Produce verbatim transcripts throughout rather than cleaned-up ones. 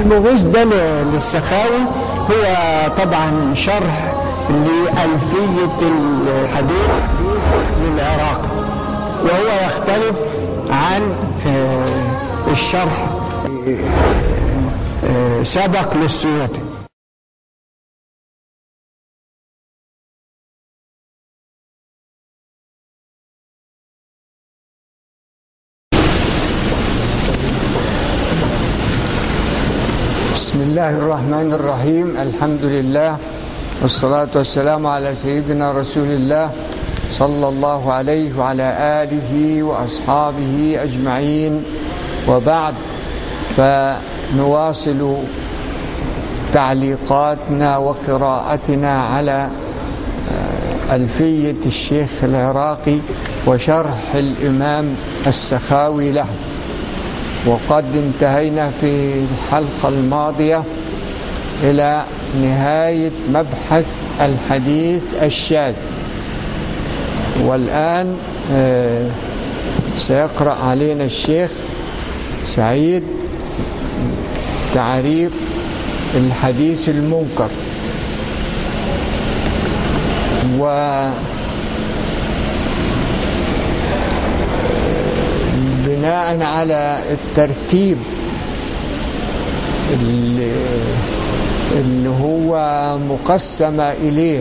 المغيث ده للسخاوي هو طبعا شرح لألفية الحديث للعراقي، وهو يختلف عن الشرح سبق للسيوطي. بسم الله الرحمن الرحيم. الحمد لله والصلاة والسلام على سيدنا رسول الله صلى الله عليه وعلى آله وأصحابه أجمعين، وبعد، فنواصل تعليقاتنا وقراءتنا على ألفية الشيخ العراقي وشرح الإمام السخاوي له. وقد انتهينا في الحلقة الماضية إلى نهاية مبحث الحديث الشاذ، والآن سيقرأ علينا الشيخ سعيد تعريف الحديث المنكر. و بناء على الترتيب اللي, اللي هو مقسم إليه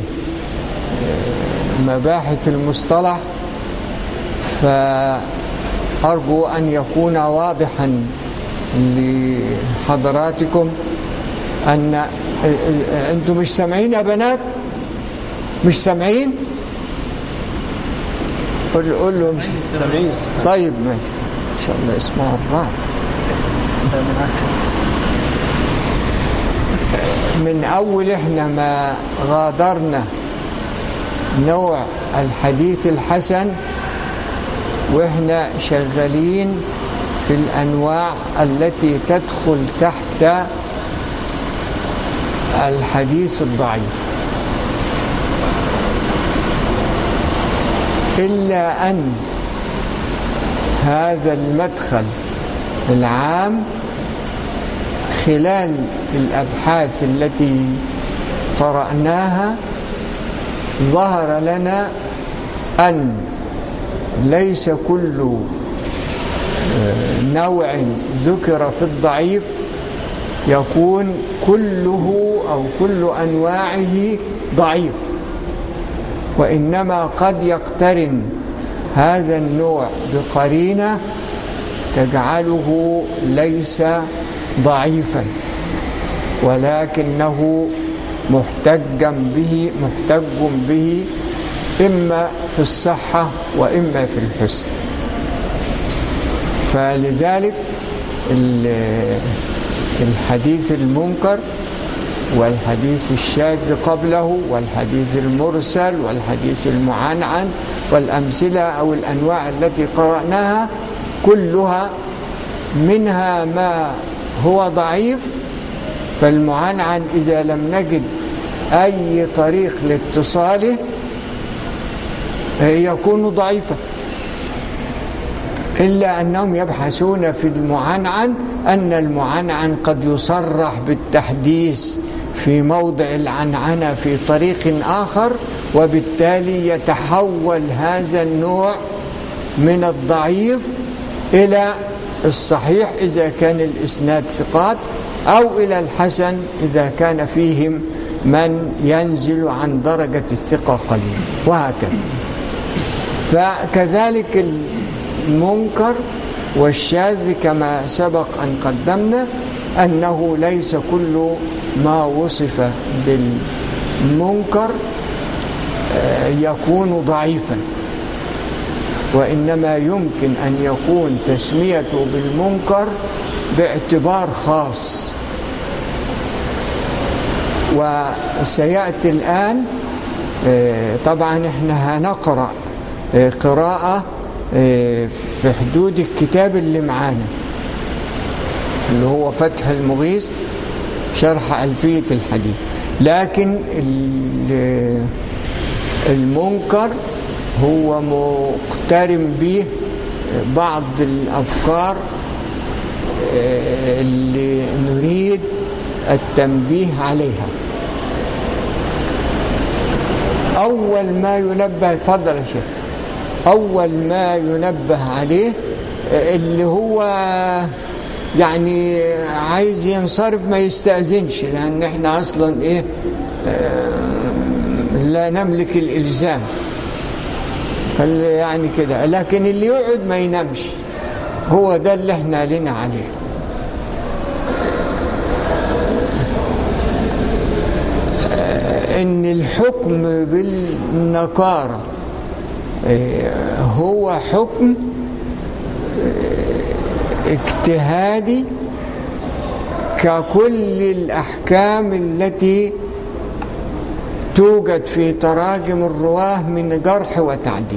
مباحث المصطلح، فأرجو أن يكون واضحا لحضراتكم أن أنتم مش سامعين يا بنات؟ مش سامعين؟ قول قول له مش سامعين. طيب ماشي، إن شاء الله اسمها الرعد. من أول إحنا ما غادرنا نوع الحديث الحسن وإحنا شغالين في الأنواع التي تدخل تحت الحديث الضعيف، إلا أن هذا المدخل العام خلال الأبحاث التي قرأناها ظهر لنا أن ليس كل نوع ذكر في الضعيف يكون كله أو كل أنواعه ضعيف، وإنما قد يقترن هذا النوع بقرينة تجعله ليس ضعيفا، ولكنه محتجا به محتج به إما في الصحة وإما في الحسن. فلذلك الحديث المنكر والحديث الشاذ قبله والحديث المرسل والحديث المعنعن والأمثلة أو الأنواع التي قرأناها كلها منها ما هو ضعيف، فالمعنعن إذا لم نجد أي طريق لاتصاله يكون ضعيفا، إلا أنهم يبحثون في المعنعن أن المعنعن قد يصرح بالتحديث في موضع العنعنة في طريق آخر، وبالتالي يتحول هذا النوع من الضعيف إلى الصحيح إذا كان الإسناد ثقات، أو إلى الحسن إذا كان فيهم من ينزل عن درجة الثقة قليلا، وهكذا. فكذلك المنكر والشاذ كما سبق أن قدمنا أنه ليس كل ما وصف بالمنكر يكون ضعيفا، وإنما يمكن أن يكون تسميته بالمنكر باعتبار خاص. وسيأتي الآن طبعا احنا هنقرأ قراءة في حدود الكتاب اللي معانا اللي هو فتح المغيث شرح ألفية الحديث، لكن المنكر هو مقترن به بعض الأفكار اللي نريد التنبيه عليها. أول ما ينبه، تفضل يا شيخ، أول ما ينبه عليه اللي هو يعني عايز ينصرف ما يستأذنش، لأن احنا أصلا إيه لا نملك الإلزام، يعني كده. لكن اللي يقعد ما ينامش، هو ده اللي احنا لنا عليه. ان الحكم بالنكارة هو حكم اجتهادي ككل الأحكام التي توجد في تراجم الرواه من جرح وتعديل،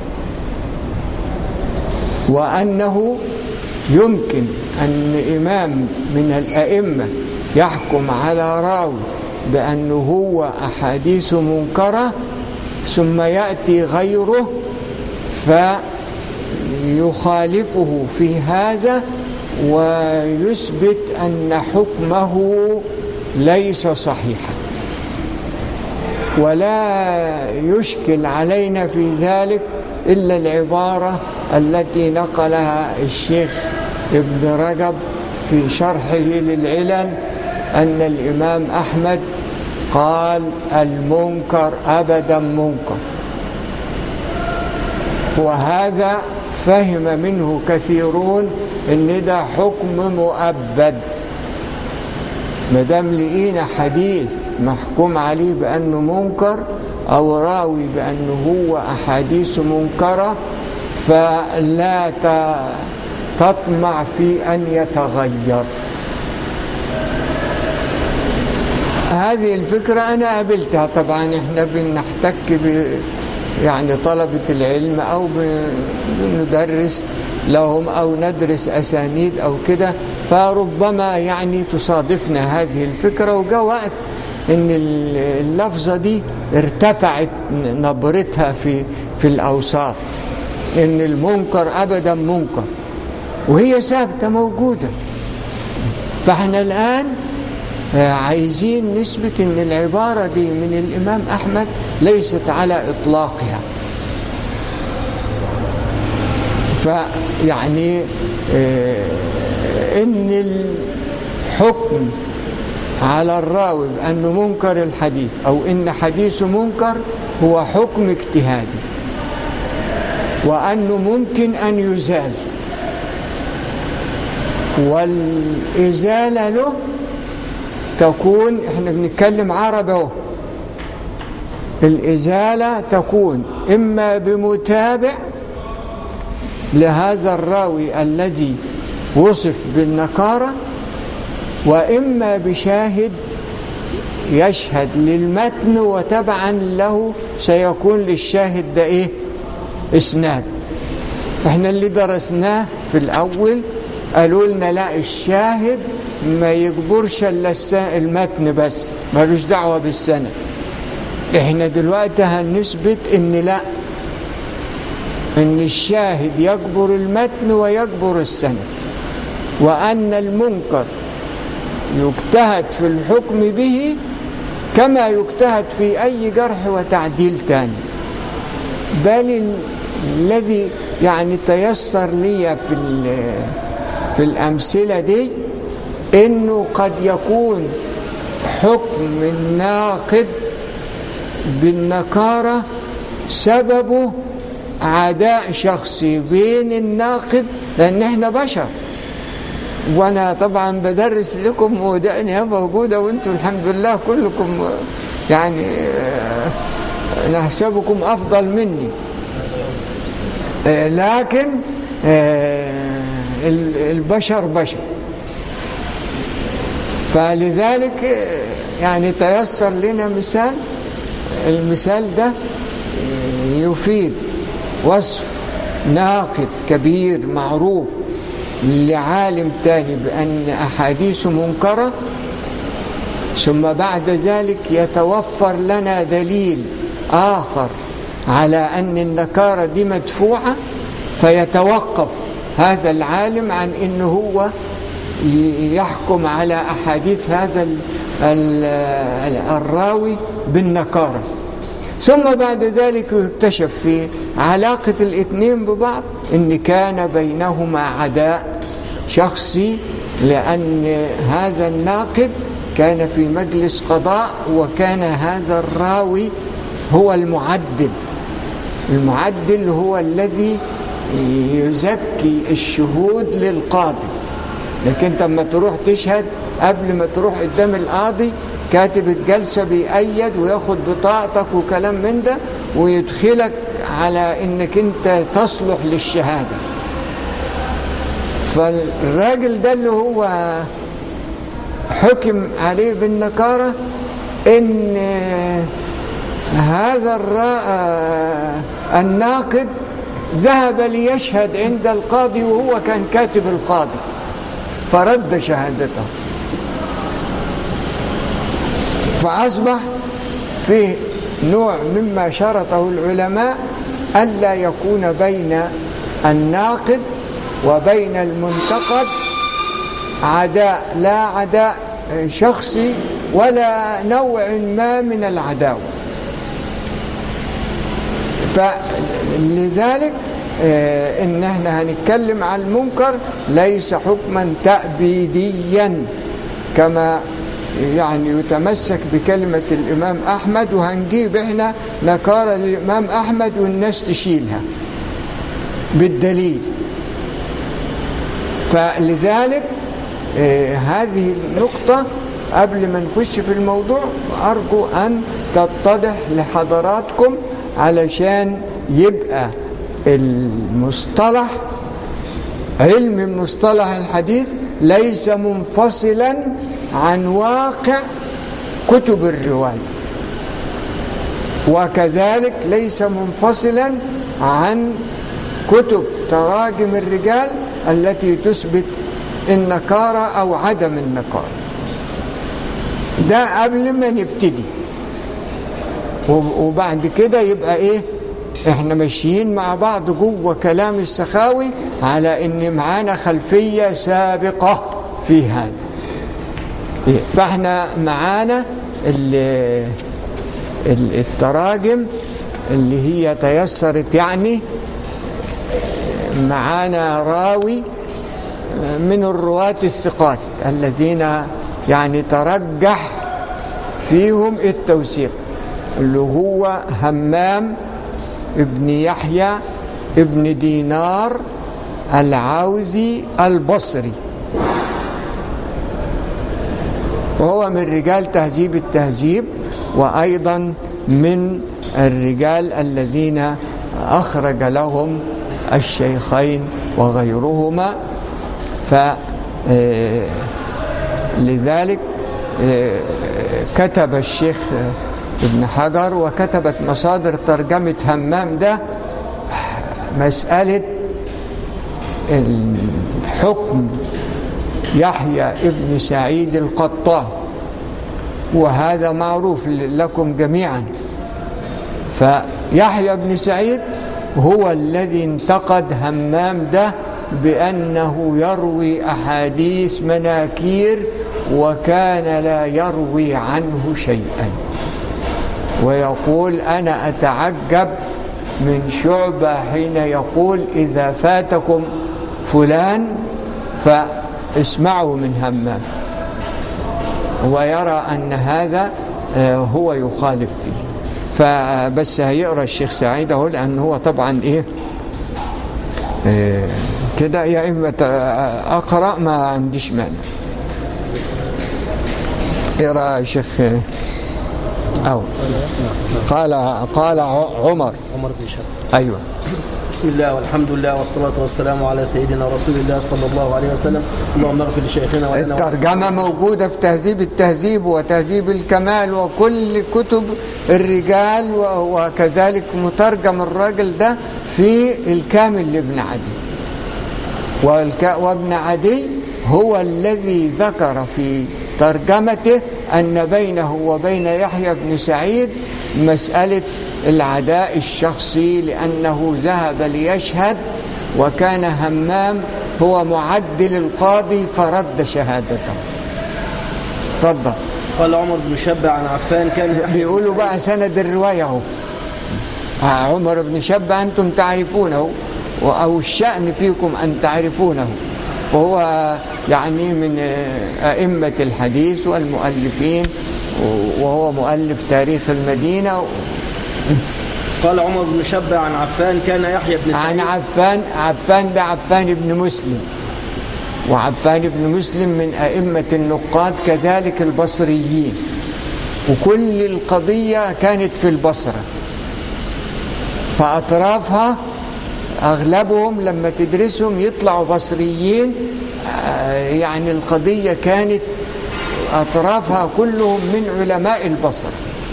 وأنه يمكن أن إمام من الأئمة يحكم على راوي بأنه هو أحاديث منكرة، ثم يأتي غيره فيخالفه في هذا ويثبت أن حكمه ليس صحيحا، ولا يشكل علينا في ذلك إلا العبارة التي نقلها الشيخ ابن رجب في شرحه للعلل، أن الإمام أحمد قال المنكر أبدا منكر، وهذا فهم منه كثيرون إن ده حكم مؤبد. مدام لقينا حديث محكوم عليه بأنه منكر أو راوي بأنه هو أحاديث منكرة فلا تطمع في أن يتغير. هذه الفكرة أنا قابلتها. طبعا إحنا بنحتك ب يعني طلبة العلم أو بندرس لهم أو ندرس أسانيد أو كده، فربما يعني تصادفنا هذه الفكرة، وجاء وقت إن اللفظة دي ارتفعت نبرتها في في الأوساط، إن المنكر أبدا منكر، وهي ثابتة موجودة. فإحنا الآن عايزين نثبت إن العبارة دي من الإمام أحمد ليست على إطلاقها. فيعني إن الحكم على الراوي بأنه منكر الحديث أو إن حديثه منكر هو حكم اجتهادي، وأنه ممكن أن يزال، والإزالة له تكون، احنا بنتكلم عربي اهو، الإزالة تكون إما بمتابع لهذا الراوي الذي وصف بالنكارة، وإما بشاهد يشهد للمتن وتبعا له سيكون للشاهد ده إيه؟ إسناد. احنا اللي درسناه في الأول قالوا لنا لا، الشاهد ما يجبرش الا المتن بس، مالوش دعوة بالسند. احنا دلوقتي هنثبت ان لا، ان الشاهد يجبر المتن ويجبر السند، وان المنكر يجتهد في الحكم به كما يجتهد في اي جرح وتعديل تاني. بل الذي يعني تيسر لي في في الامثله دي انه قد يكون حكم الناقد بالنكارة سببه عداء شخصي بين الناقد، لان احنا بشر، وانا طبعا بدرس لكم ودقني موجودة، وانتم الحمد لله كلكم يعني نحسبكم افضل مني، لكن البشر بشر. فلذلك يعني تيسر لنا مثال، المثال ده يفيد وصف ناقد كبير معروف لعالم تاني بأن أحاديث منكرة، ثم بعد ذلك يتوفر لنا دليل آخر على أن النكارة دي مدفوعة، فيتوقف هذا العالم عن أنه هو يحكم على أحاديث هذا الراوي بالنكارة. ثم بعد ذلك يكتشف في علاقة الاثنين ببعض إن كان بينهما عداء شخصي، لأن هذا الناقد كان في مجلس قضاء، وكان هذا الراوي هو المعدل. المعدل هو الذي يزكي الشهود للقاضي، لكن لما تروح تشهد قبل ما تروح قدام القاضي كاتب الجلسة بيأيد وياخد بطاقتك وكلام من ده ويدخلك على انك انت تصلح للشهادة. فالراجل ده اللي هو حكم عليه بالنكارة ان هذا الناقد ذهب ليشهد عند القاضي وهو كان كاتب القاضي فرد شهادته، فأصبح فيه نوع مما شرطه العلماء ألا يكون بين الناقد وبين المنتقد عداء، لا عداء شخصي ولا نوع ما من العداوة. فلذلك إن احنا هنتكلم عن المنكر ليس حكما تأبيديا كما يعني يتمسك بكلمة الإمام أحمد، وهنجيب إحنا نكارة للإمام أحمد والناس تشيلها بالدليل. فلذلك آه هذه النقطة قبل ما نخش في الموضوع أرجو أن تتضح لحضراتكم علشان يبقى المصطلح علم مصطلح الحديث ليس منفصلا عن واقع كتب الرواية، وكذلك ليس منفصلا عن كتب تراجم الرجال التي تثبت النكارة أو عدم النكارة. ده قبل ما نبتدي، وبعد كده يبقى إيه إحنا ماشيين مع بعض جوه كلام السخاوي على إن معانا خلفية سابقة في هذا. فاحنا معانا التراجم اللي هي تيسرت، يعني معانا راوي من الرواة الثقات الذين يعني ترجح فيهم التوثيق، اللي هو همام ابن يحيى ابن دينار العوزي البصري، وهو من رجال تهذيب التهذيب، وأيضا من الرجال الذين أخرج لهم الشيخين وغيرهما. فلذلك كتب الشيخ ابن حجر وكتبت مصادر ترجمة همام ده مسألة الحكم يحيى ابن سعيد القطان، وهذا معروف لكم جميعا. فيحيى بن سعيد هو الذي انتقد همام ده بأنه يروي أحاديث مناكير وكان لا يروي عنه شيئا، ويقول أنا أتعجب من شعبة حين يقول إذا فاتكم فلان فاسمعوا من همام، ويرى أن هذا هو يخالف فيه. فبس هيقرأ الشيخ سعيد اهو، لأن هو طبعا إيه, إيه كده، يا إما أقرأ ما عنديش مانع. اقرأ يا شيخ. أو قال قال عمر عمر بن شاب. أيوة. بسم الله والحمد لله والصلاة والسلام على سيدنا رسول الله صلى الله عليه وسلم. اللهم اغفر لشيخنا ولنا. الترجمة موجودة في تهذيب التهذيب وتهذيب الكمال وكل كتب الرجال، وكذلك مترجم الراجل ده في الكامل لابن عدي. وابن عدي هو الذي ذكر في ترجمته أن بينه وبين يحيى بن سعيد مسألة العداء الشخصي، لأنه ذهب ليشهد وكان همام هو معدل القاضي فرد شهادته. تفضل. قال عمر بن شبة عن عفان كان يحيى بيقولوا بقى سند الرواية اهو. عمر بن شبة أنتم تعرفونه أو الشأن فيكم أن تعرفونه، فهو يعني من أئمة الحديث والمؤلفين، وهو مؤلف تاريخ المدينة. قال عمر بن شبة عن عفان كان يحيى بن سعيد. عن عفان، عفان ده عفان بن مسلم، وعفان بن مسلم من أئمة النقاد كذلك البصريين، وكل القضية كانت في البصرة، فأطرافها أغلبهم لما تدرسهم يطلعوا بصريين. يعني القضية كانت أطرافها كلهم من علماء البصرة.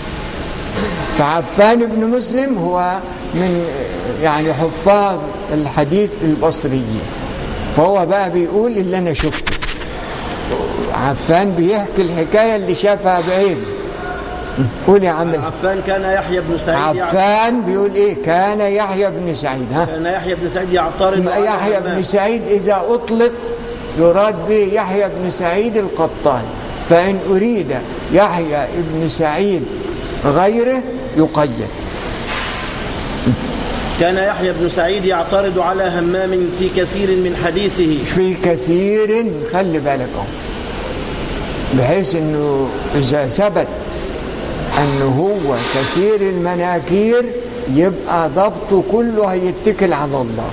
فعفان بن مسلم هو من يعني حفاظ الحديث البصريين، فهو بقى بيقول اللي أنا شفته. عفان بيحكي الحكاية اللي شافها بعينه. قول يا عم. عفان كان يحيى بن سعيد. عفان بيقول ايه؟ كان يحيى بن سعيد. ها؟ كان يحيى بن سعيد يعترض. يحيى بن سعيد إذا أطلق يراد به يحيى بن سعيد القطان، فإن أريد يحيى بن سعيد غيره يقيد. كان يحيى بن سعيد يعترض على همام في كثير من حديثه. في كثير، خلي بالك اهو، بحيث انه اذا ثبت انه هو كثير المناكير يبقى ضبطه كله هيتكل على الله،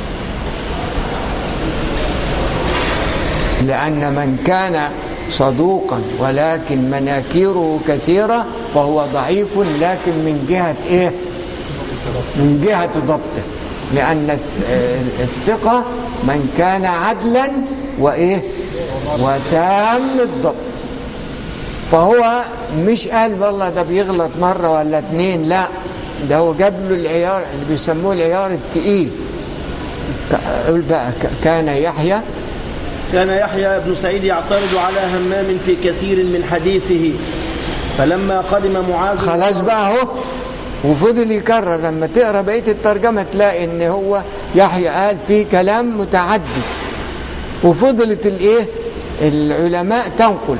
لأن من كان صدوقا ولكن مناكيره كثيرة فهو ضعيف، لكن من جهة إيه؟ من جهة ضبطه، لأن الثقة من كان عدلا وإيه؟ وتام الضبط. فهو مش قال والله ده بيغلط مرة ولا اتنين، لا، ده هو جاب له العيار اللي بيسموه العيار التقيل. قول بقى كان يحيى كان يحيى بن سعيد يعترض على همام في كثير من حديثه، فلما قدم معاذ. خلاص بقى اهو، وفضل يكرر. لما تقرا بقيه الترجمه تلاقي ان هو يحيى قال في كلام متعدد، وفضلت الايه العلماء تنقل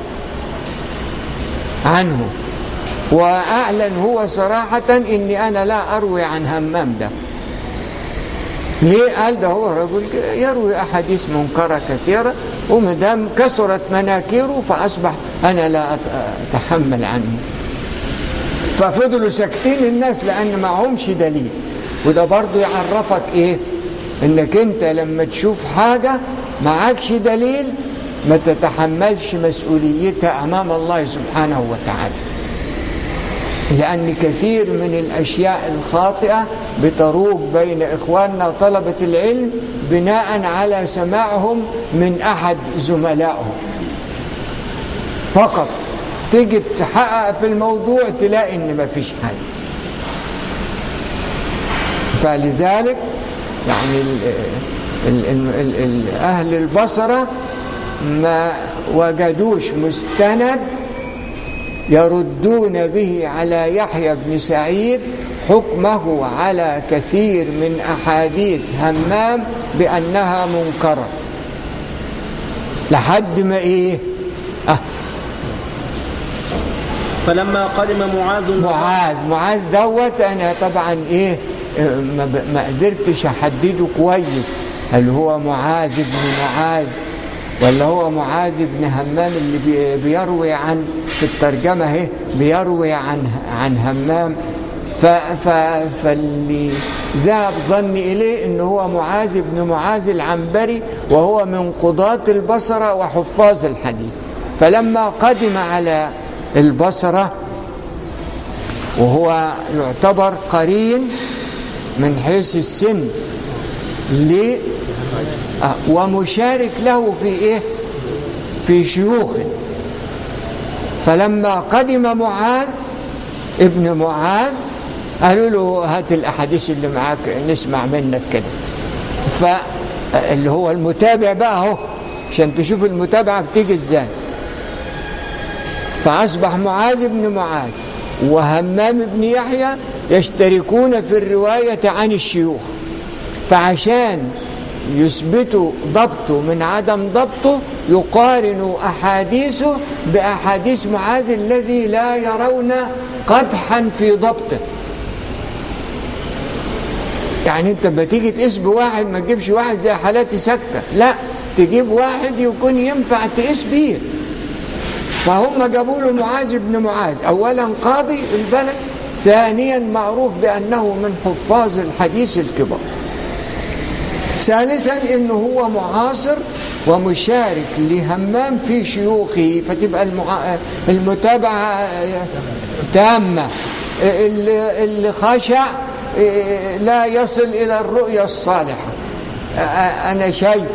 عنه، واعلن هو صراحه اني انا لا اروي عن همام ده. ليه؟ قال ده هو رجل يروي احاديث منكره كثيره، ومدام كثرت مناكيره فاصبح انا لا اتحمل عنه. ففضلوا ساكتين الناس لان معهمش دليل. وده برضو يعرفك ايه؟ انك انت لما تشوف حاجه معكش دليل ما تتحملش مسؤوليتها امام الله سبحانه وتعالى، لأن كثير من الأشياء الخاطئة بتروج بين إخواننا طلبة العلم بناء على سماعهم من أحد زملائهم فقط. تيجي تحقق في الموضوع تلاقي إن ما فيش حاجة. فلذلك يعني ال ال ال ال ال أهل البصرة ما وجدوش مستند يردون به على يحيى بن سعيد حكمه على كثير من أحاديث همام بأنها منكرة، لحد ما إيه أه فلما قدم معاذ معاذ معاذ دوت أنا طبعا إيه ما قدرتش أحدده كويس، هل هو معاذ بن معاذ ولا هو معاذ بن همام اللي بيروي عن في الترجمة اهي بيروي عن عن همام. فاللي ذهب ظني إليه إنه هو معاذ بن معاذ العنبري، وهو من قضاة البصرة وحفاظ الحديث. فلما قدم على البصرة وهو يعتبر قرين من حيث السن ليه ومشارك له في ايه في شيوخه، فلما قدم معاذ ابن معاذ قالوا له هات الاحاديث اللي معاك نسمع منك كده. فاللي هو المتابع بقى اهو عشان تشوف المتابعه بتيجي ازاي. فاصبح معاذ بن معاذ وهمام بن يحيى يشتركون في الروايه عن الشيوخ، فعشان يثبتوا ضبطه من عدم ضبطه يقارنوا أحاديثه بأحاديث معاذ الذي لا يرون قدحا في ضبطه. يعني انت لما تيجي تقيس بواحد ما تجيبش واحد زي حالاتي سكة، لا، تجيب واحد يكون ينفع تقيس بيه. فهم جابوا له معاذ بن معاذ، اولا قاضي البلد، ثانيا معروف بانه من حفاظ الحديث الكبار، ثالثا انه هو معاصر ومشارك لهمام في شيوخه، فتبقى المع... المتابعة تامة. اللي خشع لا يصل إلى الرؤية الصالحة، أنا شايفه.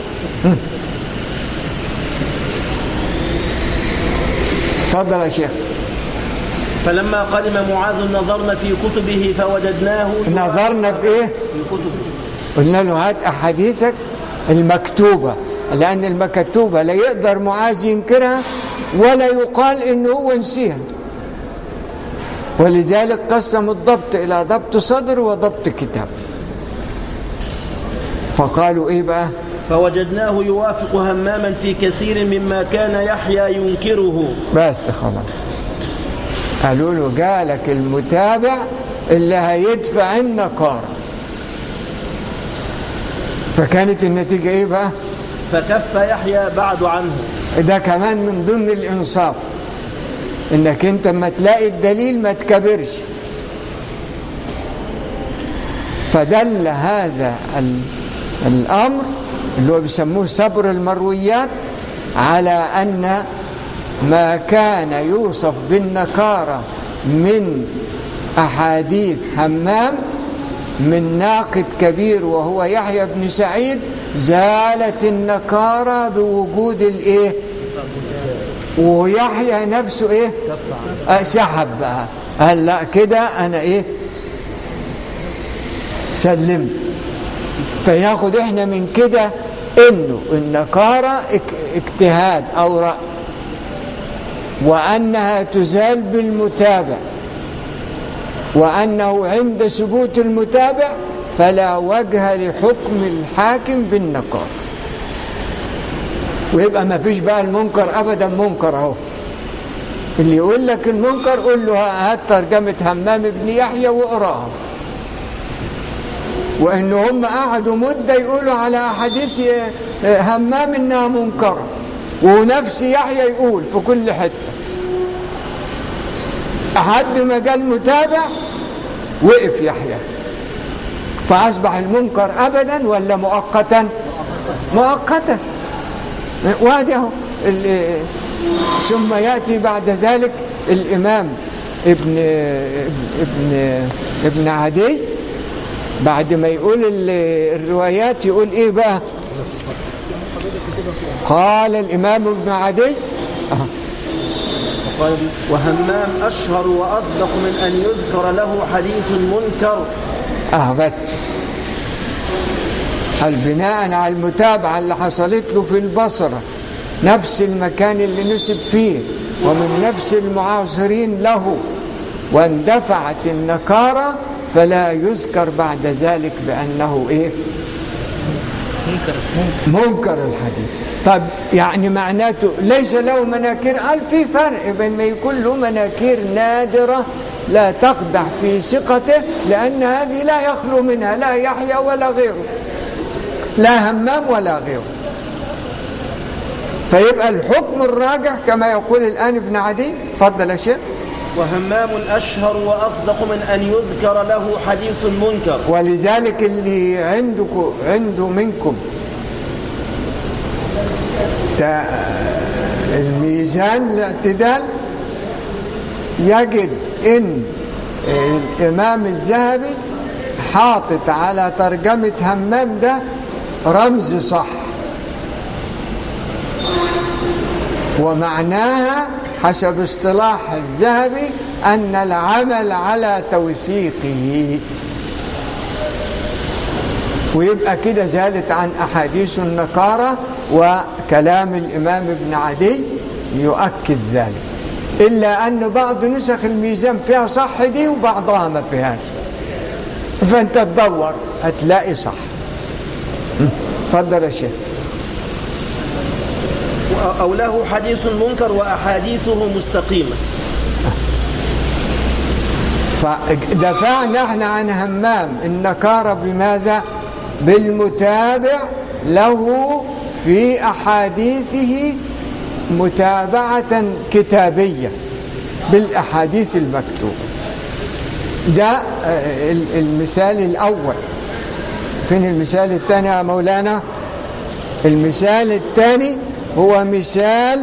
تفضل يا شيخ. فلما قدم معاذ نظرنا في كتبه فوجدناه. نظرنا في إيه؟ في كتبه. قلنا له هات أحاديثك المكتوبة، لأن المكتوبة لا يقدر معاذ ينكرها ولا يقال إنه هو نسيها، ولذلك قسم الضبط إلى ضبط صدر وضبط كتاب. فقالوا إيه بقى؟ فوجدناه يوافق هماما في كثير مما كان يحيى ينكره. بس خلاص، قالوا له جالك المتابع اللي هيدفع النكارة. فكانت النتيجة إيه بقى؟ فكف يحيى بعد عنه. ده كمان من ضمن الإنصاف، إنك أنت ما تلاقي الدليل ما تكبرش. فدل هذا الأمر اللي هو بيسموه صبر المرويات على أن ما كان يوصف بالنكارة من أحاديث همام من ناقد كبير وهو يحيى بن سعيد زالت النكارة بوجود الإيه؟ ويحيى نفسه إيه؟ سحب بقى، قال لا كده أنا إيه؟ سلمت. فياخد إحنا من كده إنه النكارة اجتهاد أو رأي، وأنها تزال بالمتابع، وأنه عند ثبوت المتابع فلا وجه لحكم الحاكم بالنكارة. ويبقى ما فيش بقى المنكر أبدا. منكر أهو، اللي يقول لك المنكر قول له هات ترجمة همام بن يحيى واقراها. وإن هم قعدوا مدة يقولوا على أحاديث همام إنها منكرة، ونفس يحيى يقول في كل حتة، أحد ما قال متابع وقف يحيى، فأصبح المنكر أبدا ولا مؤقتا؟ مؤقتا. وهذا ثم يأتي بعد ذلك الإمام ابن ابن ابن عدي بعد ما يقول الروايات يقول إيه بقى؟ قال الإمام ابن عدي أه. قال وهمام أشهر وأصدق من أن يذكر له حديث منكر. اه بس هل بناء على المتابعة اللي حصلت له في البصرة، نفس المكان اللي نسب فيه ومن نفس المعاصرين له، واندفعت النكارة، فلا يذكر بعد ذلك بأنه إيه؟ منكر منكر الحديث. طب يعني معناته ليس له مناكير؟ قال في فرق بين ما يكون له مناكير نادرة لا تقدح في ثقته، لأن هذه لا يخلو منها لا يحيى ولا غيره، لا همام ولا غيره. فيبقى الحكم الراجح كما يقول الآن ابن عدي. تفضل يا شيخ. وهمام أشهر وأصدق من أن يذكر له حديث منكر. ولذلك اللي عندكم عنده منكم الميزان الاعتدال يجد إن الإمام الذهبي حاطط على ترجمة همام ده رمز صح، ومعناها حسب اصطلاح الذهبي أن العمل على توثيقه، ويبقى كده زالت عن أحاديث النكارة، وكلام الإمام ابن عدي يؤكد ذلك، إلا أن بعض نسخ الميزان فيها صح دي وبعضها ما فيهاش، فأنت تدور هتلاقي صح. تفضل يا شيخ. أو له حديث منكر وأحاديثه مستقيمة. فدفعنا احنا عن همام النكارة بماذا؟ بالمتابع له في أحاديثه متابعة كتابية بالأحاديث المكتوبة. ده المثال الأول. فين المثال الثاني يا مولانا؟ المثال الثاني هو مثال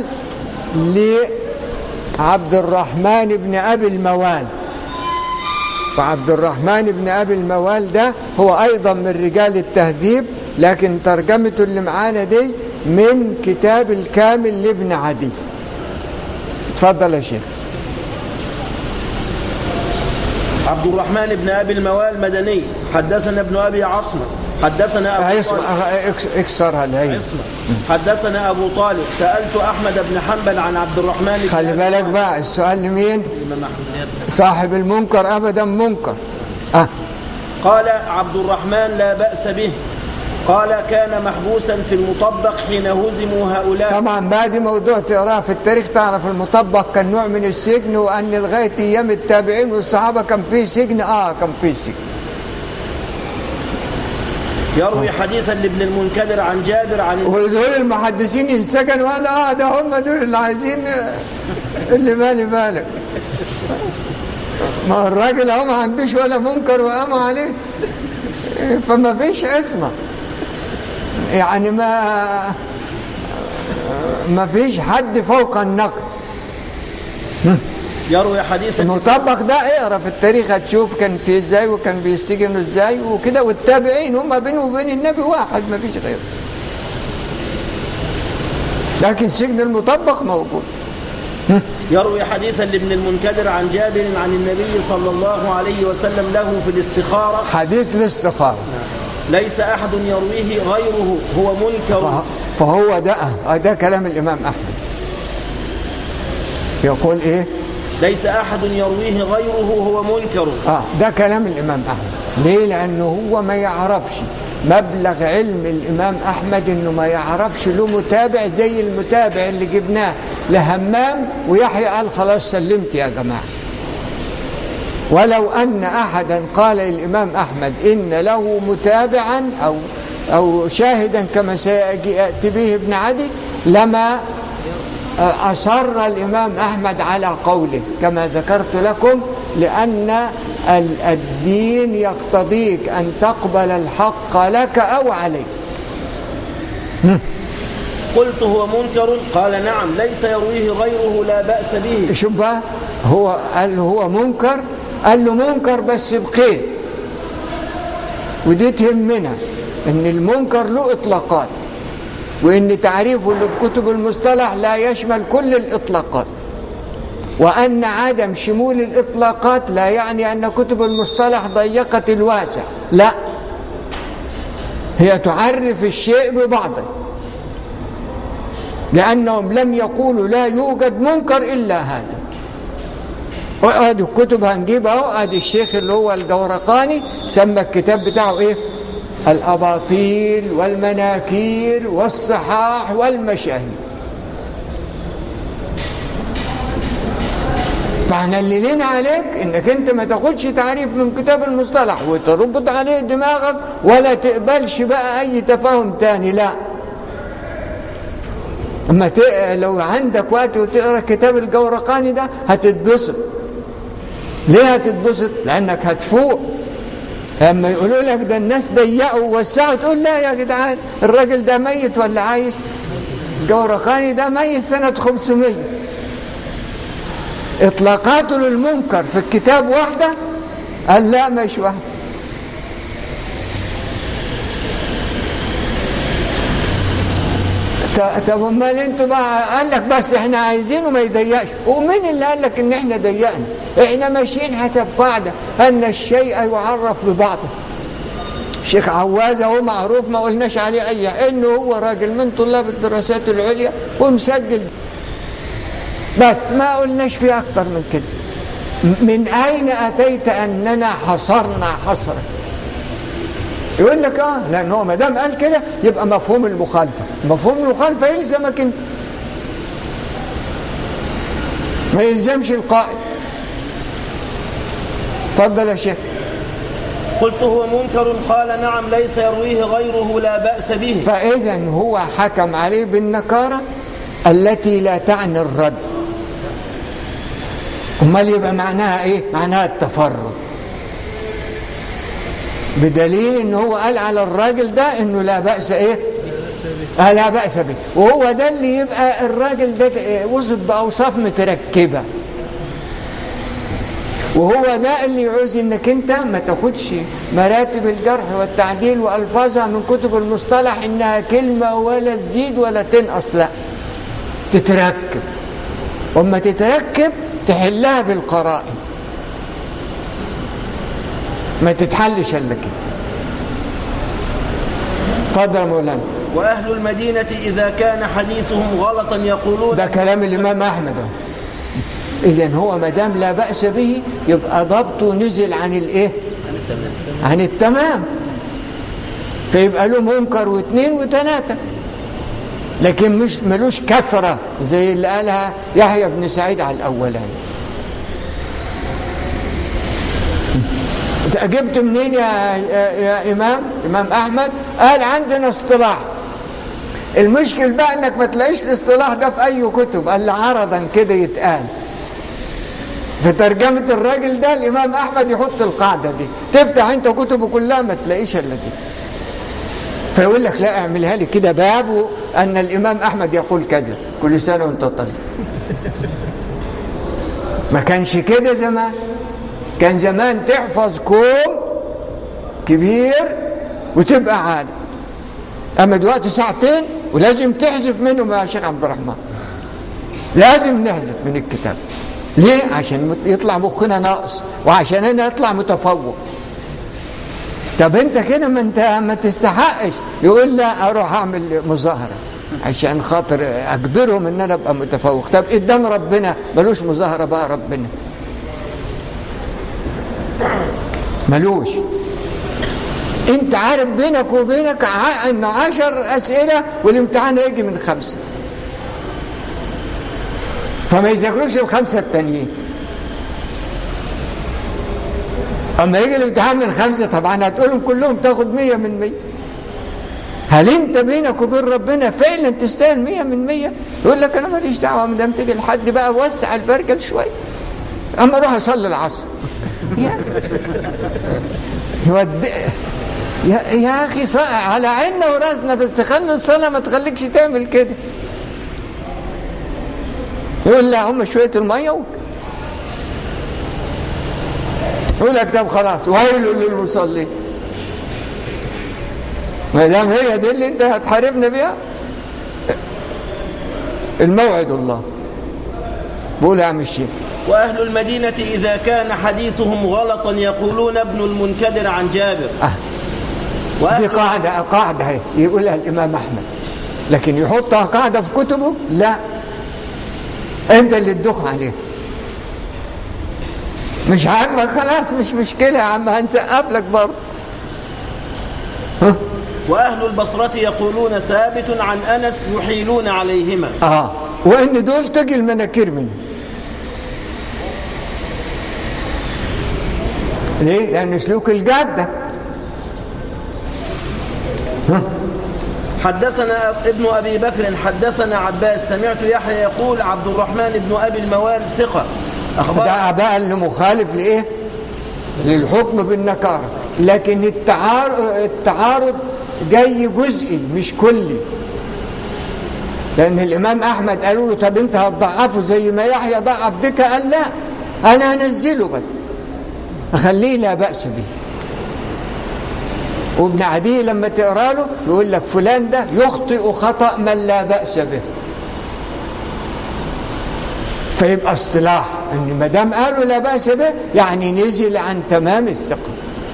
لعبد الرحمن بن أبي الموال. وعبد الرحمن بن أبي الموال ده هو أيضا من رجال التهذيب، لكن ترجمته اللي معانا دي من كتاب الكامل لابن عدي. تفضل يا شيخ. عبد الرحمن بن أبي الموال مدني. حدثنا ابن أبي عصمة حدثنا أبو طالب. اكسرها الهي. حدثنا أبو طالب سألت أحمد بن حنبل عن عبد الرحمن بن. خلي بالك بقى السؤال لمين؟ صاحب المنكر أبدا منكر. أه. قال عبد الرحمن لا بأس به. قال كان محبوسا في المطبق حين هزموا هؤلاء. طبعا بعد موضوع تقراه في التاريخ تعرف المطبق كان نوع من السجن، وأن لغاية أيام التابعين والصحابة كان فيه سجن. آه كان فيه سجن. يروي حديثا لابن المنكدر عن جابر عن. ودول المحدثين انسجنوا ولا اه ده هم دول اللي عايزين اللي مالي بالك. ما الراجل هو ما عندوش ولا منكر وقام عليه، فما فيش اسمه يعني، ما ما فيش حد فوق النقد. يروي حديث المطبق ده اقرا في التاريخ هتشوف كان فيه ازاي وكان بيسجنوا ازاي وكده، والتابعين هم بينه وبين النبي واحد ما فيش غيره، لكن سجن المطبق موجود. يروي حديثا لابن المنكدر عن جابر عن النبي صلى الله عليه وسلم له في الاستخارة. حديث الاستخارة ليس أحد يرويه غيره هو منكر. فهو ده ده كلام الإمام أحمد. يقول إيه؟ ليس أحد يرويه غيره هو منكر. آه ده كلام الإمام أحمد. ليه؟ لأنه هو ما يعرفش مبلغ علم الإمام أحمد، إنه ما يعرفش له متابع زي المتابع اللي جبناه لهمام ويحيى قال خلاص سلمت يا جماعة. ولو أن أحدا قال للإمام أحمد إن له متابعا أو أو شاهدا كما سيأتي به ابن عدي لما أصر الإمام أحمد على قوله كما ذكرت لكم، لأن الدين يقتضيك أن تقبل الحق لك أو عليك. قلت هو منكر؟ قال نعم ليس يرويه غيره لا بأس به. شوف بقى، هو قال هو منكر، قال له منكر بس بقيد، ودي تهمنا ان المنكر له اطلاقات، وان تعريفه اللي في كتب المصطلح لا يشمل كل الاطلاقات، وان عدم شمول الاطلاقات لا يعني ان كتب المصطلح ضيقت الواسع، لا، هي تعرف الشيء ببعضه، لانهم لم يقولوا لا يوجد منكر الا هذا. وادي الكتب هنجيبها اهو، ادي الشيخ اللي هو الجورقاني سمى الكتاب بتاعه ايه؟ الاباطيل والمناكير والصحاح والمشاهير. فاحنا اللي لينا عليك انك انت ما تاخدش تعريف من كتاب المصطلح وتربط عليه دماغك ولا تقبلش بقى اي تفاهم تاني، لا. اما لو عندك وقت وتقرا كتاب الجورقاني ده هتتبسط. ليه هتتبسط؟ لانك هتفوق. لما يقولوا لك ده الناس ضيقوا ووسعوا تقول لا يا جدعان، الراجل ده ميت ولا عايش؟ الجورقاني ده ميت سنة خمسمية. اطلاقاته للمنكر في الكتاب واحدة؟ قال لا مش واحدة. طب امال انتوا بقى؟ قال لك بس احنا عايزينه ما يضيقش. ومين اللي قال لك ان احنا ضيقنا؟ احنا ماشيين حسب قاعده ان الشيء يعرف ببعضه. الشيخ عواز هو معروف ما قلناش عليه اي انه هو راجل من طلاب الدراسات العليا ومسجل، بس ما قلناش فيه اكتر من كده. من اين اتيت اننا حصرنا حصرا؟ يقول لك اه لان هو ما دام قال كده يبقى مفهوم المخالفه، مفهوم المخالفه يلزمك انت، ما يلزمش القائل. اتفضل يا شيخ. قلت هو منكر، قال نعم ليس يرويه غيره لا بأس به. فإذا هو حكم عليه بالنكارة التي لا تعني الرد. امال يبقى معناها ايه؟ معناها التفرد، بدليل ان هو قال على الراجل ده انه لا بأس ايه؟ آه لا بأس به، وهو ده اللي يبقى الراجل ده وصف بأوصاف متركبة، وهو ده اللي يعوز انك انت ما تاخدش مراتب الجرح والتعديل والفاظها من كتب المصطلح انها كلمة ولا تزيد ولا تنقص، لا تتركب، وما تتركب تحلها بالقرائن، ما تتحلش الا كده. اتفضل يا مولانا. واهل المدينة اذا كان حديثهم غلطا يقولون، ده كلام الامام احمد. اذن هو ما دام لا بأس به يبقى ضبطه نزل عن الايه؟ عن التمام، فيبقى له منكر واثنين وثلاثة، لكن مش ملوش كثرة زي اللي قالها يحيى بن سعيد على الأولاني. جبت منين يا, يا إمام إمام أحمد؟ قال عندنا اصطلاح. المشكل بقى انك ما تلاقيش الاصطلاح ده في أي كتب، قال عرضا كده يتقال في ترجمة الراجل ده الإمام أحمد يحط القاعدة دي، تفتح أنت كتبه كلها ما تلاقيش إلا دي، فيقول لك لا اعملها لي كده باب أن الإمام أحمد يقول كذا، كل سنة وأنت طيب. ما كانش كده زمان، كان زمان تحفظ كوم كبير وتبقى عالم، أما دلوقتي ساعتين ولازم تحذف منهم يا شيخ عبد الرحمن، لازم نحذف من الكتاب. ليه؟ عشان يطلع مخنا ناقص وعشان انا اطلع متفوق. طب انت كده ما انت ما تستحقش. يقول لا اروح اعمل مظاهره عشان خاطر اجبرهم ان انا ابقى متفوق. طب قدام ربنا ملوش مظاهره بقى، ربنا ملوش. انت عارف بينك وبينك ان عشر اسئله والامتحان هيجي من خمسه، فما يذاكروش الخمسة التانيين. أما يجي الامتحان من خمسة طبعا هتقولهم كلهم تاخد مية من مية. هل أنت بينك وبين ربنا فعلا تستاهل مية من مية؟ يقول لك أنا ماليش دعوة، مدام تيجي لحد بقى وسع البرجل شوية، أما أروح أصلي العصر. يا يود... يا... يا أخي صائع على عيننا وراسنا، بس خلي الصلاة ما تخليكش تعمل كده. يقول لا هم شوية المية و... يقول لك طب خلاص وهيل للمصلي، ما دام هي دي اللي انت هتحاربنا بيها. الموعد الله بقول يا عم الشيخ. وأهل المدينة إذا كان حديثهم غلطا يقولون ابن المنكدر عن جابر. آه. دي قاعدة قاعدة هي يقولها الإمام أحمد، لكن يحطها قاعدة في كتبه لا، انت اللي تدخ عليه. مش عاجبك خلاص مش مشكلة يا عم، هنسقف لك برضه. وأهل البصرة يقولون ثابت عن أنس يحيلون عليهما. اه وإن دول تجي المناكير منه. ليه؟ لأن سلوك الجادة. ها حدثنا ابن أبي بكر حدثنا عباس سمعت يحيى يقول عبد الرحمن بن أبي الموال ثقة أخبار. ده بقى اللي مخالف لإيه؟ للحكم بالنكارة، لكن التعارض, التعارض جاي جزئي مش كلي، لأن الإمام أحمد قالوا له طب أنت هتضعفه زي ما يحيى ضعف ديك؟ قال لا أنا هنزله بس أخليه لا بأس به. وابن عدي لما تقرأ له يقول لك فلان ده يخطئ خطأ من لا بأس به، فيبقى اصطلاح ان ما دام قالوا لا بأس به يعني نزل عن تمام الثقة،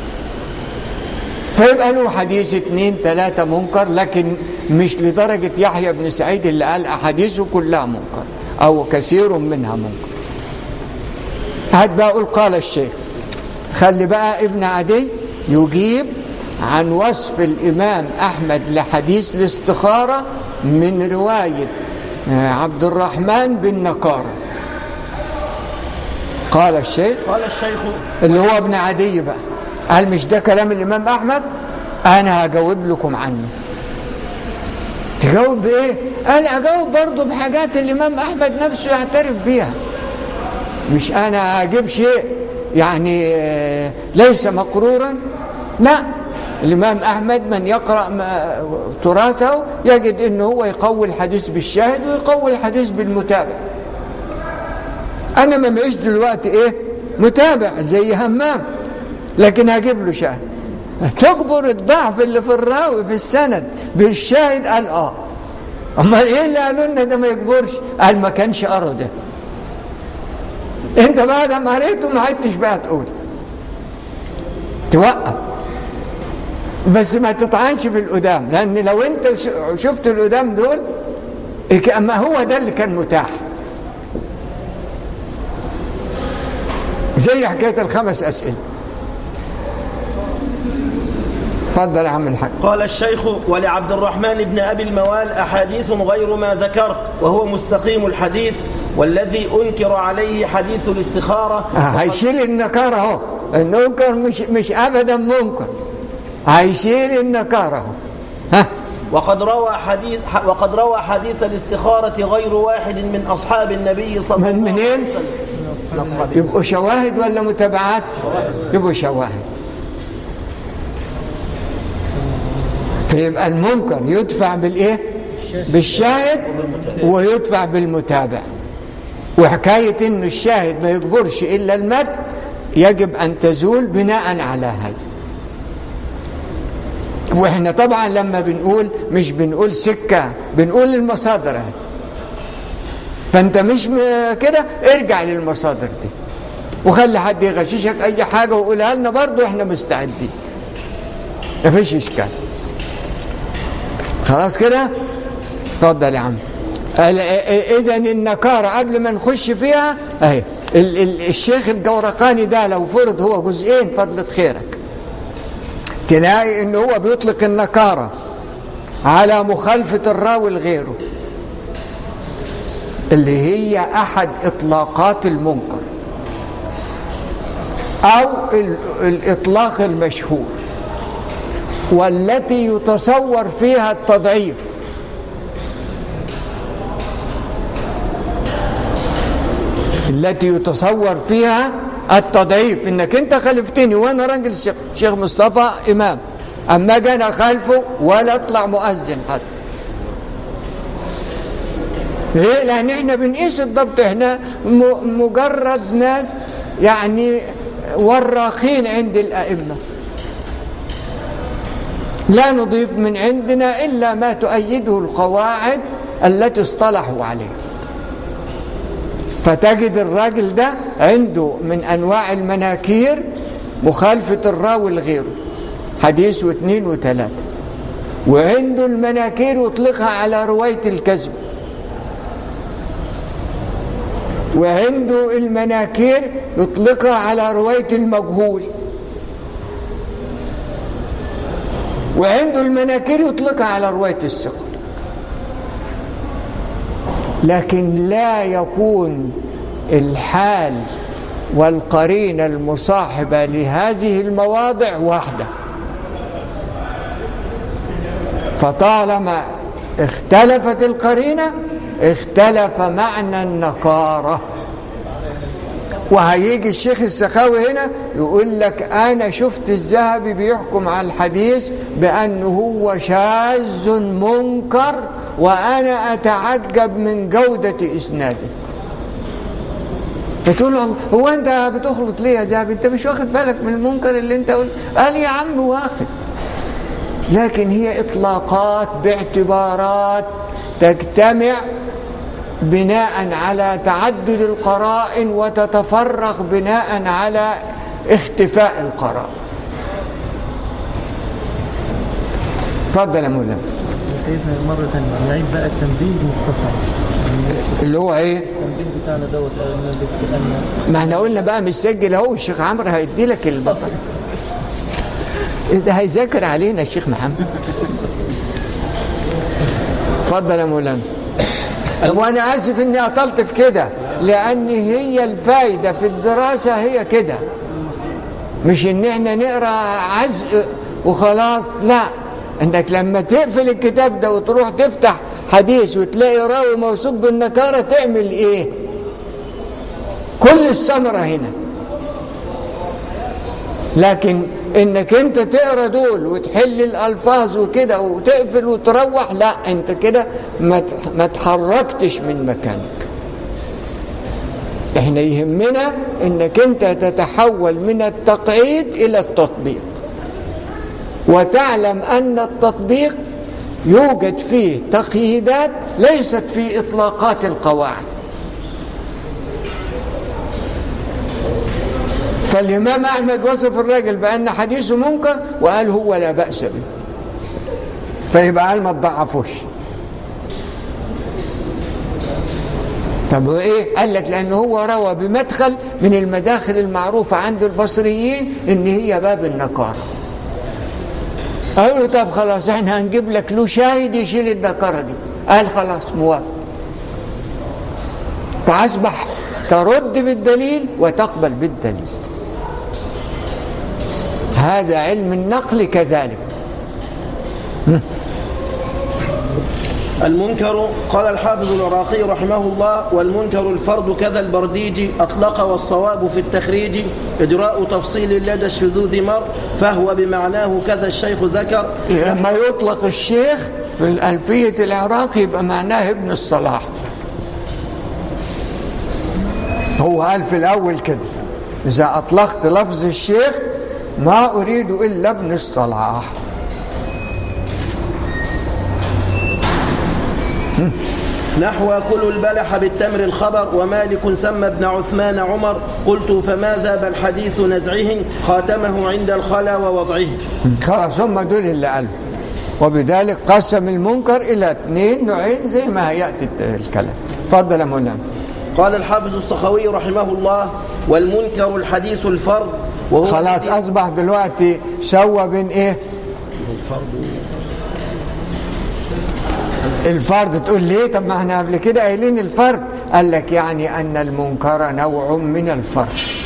فيبقى له حديث اثنين ثلاثة منكر، لكن مش لدرجة يحيى بن سعيد اللي قال أحاديثه كلها منكر أو كثير منها منكر. هات بقى قول قال الشيخ، خلي بقى ابن عدي يجيب عن وصف الإمام أحمد لحديث الاستخارة من رواية عبد الرحمن بن نكارة. قال الشيخ قال الشيخ اللي هو ابن عدي بقى قال مش ده كلام الإمام أحمد، أنا هجاوب لكم عنه. تجاوب بإيه؟ قال أجاوب برضو بحاجات الإمام أحمد نفسه يعترف بيها، مش أنا هجيب شيء يعني ليس مقرورا. لا، الإمام أحمد من يقرأ تراثه يجد أنه هو يقوي الحديث بالشاهد ويقوي الحديث بالمتابع. أنا ما معيش دلوقتي إيه متابع زي همام، لكن هجيب له شاهد. تكبر الضعف اللي في الراوي في السند بالشاهد. قال آه أما إيه اللي قالوا لنا ده ما يكبرش؟ قال ما كانش قرأ ده. أنت بعد ما قريته ما عدتش بقى تقول، توقف بس ما تطعنش في القدام، لأن لو أنت شفت القدام دول ما هو ده اللي كان متاح. زي حكاية الخمس أسئلة. تفضل يا عم الحاج. قال الشيخ ولعبد الرحمن بن أبي الموال أحاديث غير ما ذكرت وهو مستقيم الحديث، والذي أنكر عليه حديث الاستخارة. آه هيشيل النكارة اهو، النكر مش مش أبدا منكر، هيشيل النكارة اهو. ها وقد روى حديث وقد روى حديث الاستخارة غير واحد من أصحاب النبي صلى الله عليه وسلم. منين؟ يبقوا شواهد ولا متابعات؟ يبقوا شواهد. فيبقى المنكر يدفع بالايه؟ بالشاهد ويدفع بالمتابع. وحكاية انه الشاهد ما يجبرش الا المد يجب ان تزول بناء على هذا. واحنا طبعا لما بنقول مش بنقول سكة، بنقول المصادر. فانت مش كده ارجع للمصادر دي وخلي حد يغششك اي حاجة وقولها لنا برضو احنا مستعدين، مفيش اشكال. خلاص كده؟ اتفضل يا عم. اذا النكارة قبل ما نخش فيها اهي الشيخ الجورقاني ده لو فرض هو جزئين فضلة خيرك تلاقي انه هو بيطلق النكارة على مخالفة الراوي لغيره، اللي هي احد اطلاقات المنكر او الاطلاق المشهور، والتي يتصور فيها التضعيف. التي يتصور فيها التضعيف، انك انت خالفتني وانا راجل شيخ, شيخ مصطفى امام، اما جانا خالفه ولا اطلع مؤذن حتى. ليه؟ لان احنا بنقيس الضبط، احنا مجرد ناس يعني وراخين عند الائمه، لا نضيف من عندنا إلا ما تؤيده القواعد التي اصطلحوا عليها. فتجد الراجل ده عنده من أنواع المناكير مخالفة الراوي لغيره، حديث واثنين وثلاثة، وعنده المناكير يطلقها على رواية الكذب، وعنده المناكير يطلقها على رواية المجهول، وعنده المناكير يطلقها على رواية الثقة. لكن لا يكون الحال والقرينة المصاحبة لهذه المواضع واحدة. فطالما اختلفت القرينة اختلف معنى النكارة. وهيجي الشيخ السخاوي هنا يقول لك أنا شفت الذهبي بيحكم على الحديث بأنه هو شاذ منكر وأنا أتعجب من جودة إسناده. فتقول له هو أنت بتخلط ليه يا ذهبي؟ أنت مش واخد بالك من المنكر اللي أنت قلت؟ قال يا عم واخد، لكن هي إطلاقات باعتبارات تجتمع بناء على تعدد القرائن وتتفرغ بناء على اختفاء القرائن. تفضل يا مولانا. سيدنا مرة ثانية نعيد بقى التنبيه مختصر اللي هو ايه؟ التنبيه بتاعنا دوت ما احنا قلنا بقى مش سجل اهو، الشيخ عمرو هيدي لك البطل. ده هيذاكر علينا الشيخ محمد. اتفضل يا مولانا. وانا اسف اني اطلت في كده، لان هي الفايده في الدراسه هي كده، مش ان احنا نقرا عزق وخلاص، لا، انك لما تقفل الكتاب ده وتروح تفتح حديث وتلاقي راوي موصوف بالنكاره تعمل ايه؟ كل الثمره هنا. لكن انك انت تقرا دول وتحل الالفاظ وكده وتقفل وتروح، لا، انت كده ما تحركتش من مكانك. احنا يهمنا انك انت تتحول من التقعيد الى التطبيق، وتعلم ان التطبيق يوجد فيه تقييدات ليست في اطلاقات القواعد. فالإمام أحمد وصف الرجل بأن حديثه منكر وقال هو لا بأس به، فيبقى قال ما تضعفوش. طب إيه؟ قال لك لأنه هو روى بمدخل من المداخل المعروفة عند البصريين إن هي باب النكارة. قالوا طب خلاص احنا هنجيب لك له شاهد يشيل النكارة دي. قال خلاص موافق. فأصبح ترد بالدليل وتقبل بالدليل. هذا علم النقل كذلك. المنكر، قال الحافظ العراقي رحمه الله: والمنكر الفرد كذا البرديجي أطلق، والصواب في التخريج إجراء تفصيل لدى الشذوذ مر، فهو بمعناه كذا الشيخ ذكر. لما يطلق الشيخ في الألفية العراقي يبقى معناه ابن الصلاح. هو قال في الأول كده: إذا أطلقت لفظ الشيخ ما أريد إلا ابن الصلاح. نحو كل البلح بالتمر الخبر، ومالك سمى ابن عثمان عمر. قلت فماذا بل حديث نزعه خاتمه عند الخلا ووضعه. خلاص هم دول اللي قالوا. وبذلك قسم المنكر إلى اثنين نوعين زي ما هيأتي الكلام. تفضل يا مولانا. قال الحافظ السخوي رحمه الله: والمنكر الحديث الفرد، وهو خلاص أصبح دلوقتي سوى بين إيه؟ الفرد. تقول ليه؟ طب ما احنا قبل كده قايلين الفرد. قال لك يعني أن المنكر نوع من الفرد.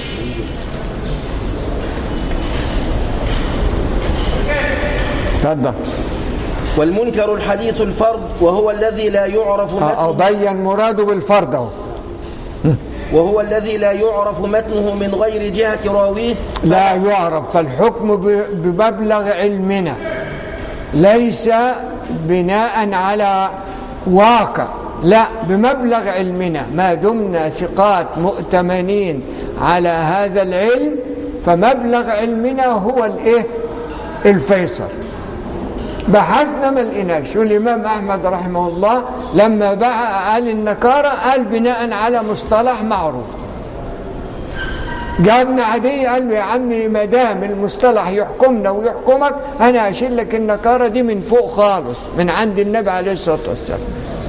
تفضل. والمنكر الحديث الفرد، وهو الذي لا يعرف متنه. أو بين مراده بالفرد أهو. وهو الذي لا يعرف متنه من غير جهة راويه. لا يعرف، فالحكم بمبلغ علمنا، ليس بناء على واقع، لا، بمبلغ علمنا. ما دمنا ثقات مؤتمنين على هذا العلم فمبلغ علمنا هو الايه؟ الفيصل. بحثنا ما لقيناش. والإمام أحمد رحمه الله لما بقى قال النكارة قال بناء على مصطلح معروف. جابنا عدي قال له يا عمي ما دام المصطلح يحكمنا ويحكمك أنا أشيل لك النكارة دي من فوق خالص من عند النبي عليه الصلاة والسلام.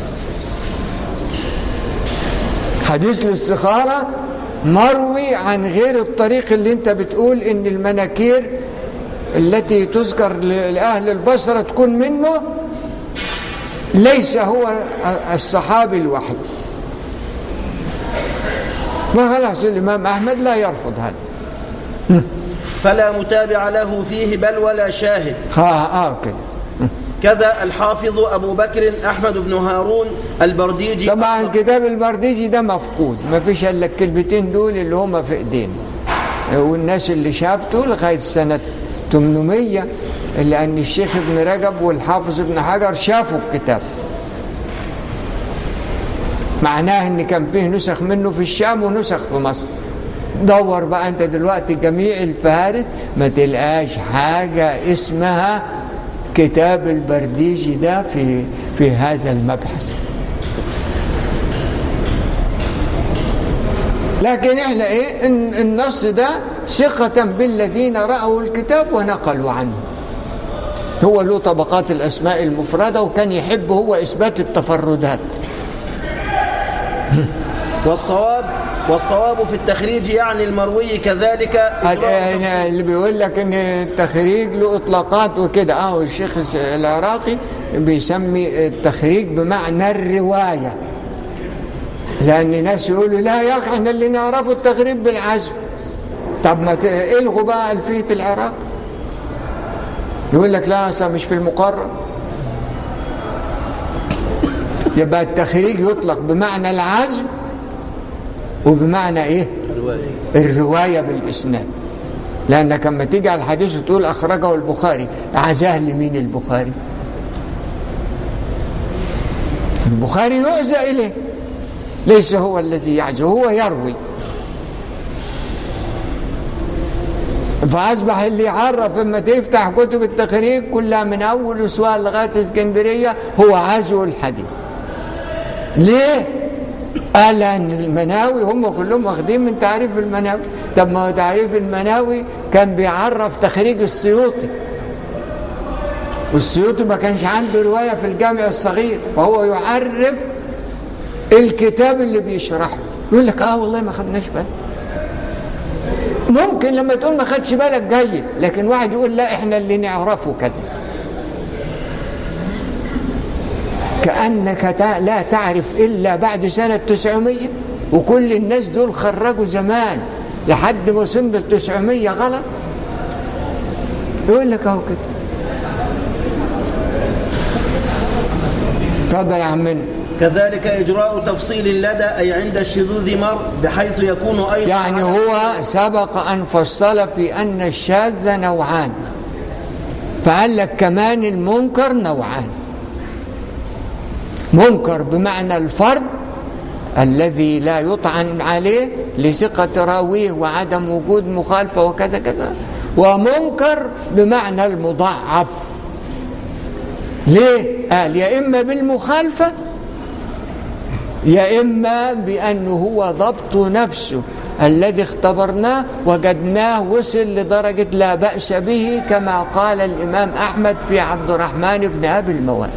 حديث الاستخارة مروي عن غير الطريق اللي انت بتقول ان المناكير التي تذكر لأهل البصرة تكون منه، ليس هو الصحابي الوحيد. ما خلاص الإمام أحمد لا يرفض هذا. فلا متابع له فيه بل ولا شاهد. ها آه كده. كذا الحافظ أبو بكر أحمد بن هارون البرديجي. طبعا كتاب البرديجي ده مفقود، ما فيش إلا الكلمتين دول اللي هما في إيدينا، والناس اللي شافته لغاية سنة ثمانمية، لأن الشيخ ابن رجب والحافظ ابن حجر شافوا الكتاب. معناه ان كان فيه نسخ منه في الشام ونسخ في مصر. دور بقى انت دلوقتي جميع الفهارس ما تلقاش حاجة اسمها كتاب البرديجي ده في في هذا المبحث. لكن احنا ايه؟ النص ده ثقة بالذين رأوا الكتاب ونقلوا عنه. هو له طبقات الأسماء المفردة، وكان يحب هو إثبات التفردات. والصواب والصواب في التخريج يعني المروي كذلك إجراء تفصيل. اللي بيقول لك ان التخريج له اطلاقات وكده، اه الشيخ العراقي بيسمي التخريج بمعنى الروايه، لان ناس يقولوا لا يا اخي احنا اللي نعرفه التخريج بالعزم. طب ما الغوا بقى الفيه العراق، يقول لك لا اصلا مش في المقرر. يبقى التخريج يطلق بمعنى العزم وبمعنى ايه؟ الرواية, الرواية بالإسناد. لأنك لما تيجي على الحديث وتقول أخرجه البخاري، عزاه لمين البخاري؟ البخاري يعزى إليه، ليس هو الذي يعزى، هو يروي. فأصبح اللي يعرف لما تفتح كتب التخريج كلها من أول أسوان لغاية اسكندرية هو عزو الحديث. ليه؟ قال ان المناوي هم كلهم واخدين من تعريف المناوي. طب ما هو تعريف المناوي كان بيعرف تخريج السيوطي، والسيوطي ما كانش عنده روايه في الجامع الصغير، وهو يعرف الكتاب اللي بيشرحه. يقول لك اه والله ما خدناش بالك. ممكن لما تقول ما خدش بالك جيد، لكن واحد يقول لا احنا اللي نعرفه كذا، كأنك لا تعرف إلا بعد سنة تسعمية، وكل الناس دول خرجوا زمان لحد ما وصلنا التسعمية غلط. يقول لك اهو كده. تفضل يا عمنا. كذلك إجراء تفصيل اللدى أي عند الشذوذ مر، بحيث يكون أيضا يعني هو سبق أن فصل في أن الشاذ نوعان، فقال لك كمان المنكر نوعان. منكر بمعنى الفرد الذي لا يطعن عليه لثقة راويه وعدم وجود مخالفة وكذا كذا، ومنكر بمعنى المضاعف. ليه؟ قال يا إما بالمخالفة يا إما بأنه هو ضبط نفسه الذي اختبرناه وجدناه وصل لدرجة لا بأس به، كما قال الإمام أحمد في عبد الرحمن بن أبي الموالد.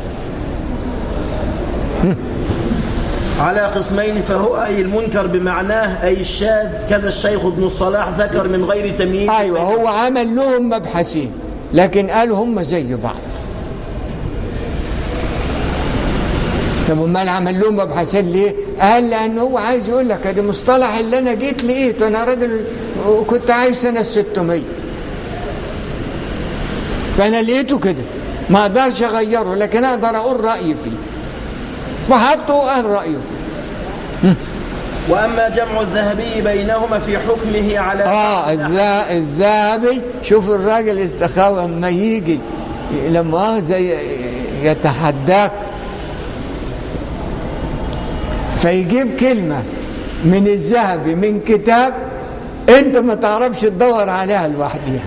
على قسمين، فهو أي المنكر بمعناه أي الشاذ، كذا الشيخ ابن الصلاح ذكر من غير تمييز. أيوة، هو عمل لهم مبحثين لكن قالوا هم زي بعض. طب امال عمل لهم مبحثين ليه؟ قال لأنه هو عايز يقول لك ادي مصطلح اللي أنا جيت لقيته، أنا راجل وكنت عايز سنة ستمية، فأنا لقيته كده ما أقدرش أغيره، لكن أقدر أقول رأيي فيه، وحطه وقال رأيه فيه. وأما جمع الذهبي بينهما في حكمه على آه الذهبي، شوف الراجل السخاوي لما يجي لما زي يتحداك فيجيب كلمة من الذهبي من كتاب أنت ما تعرفش تدور عليها لوحدها.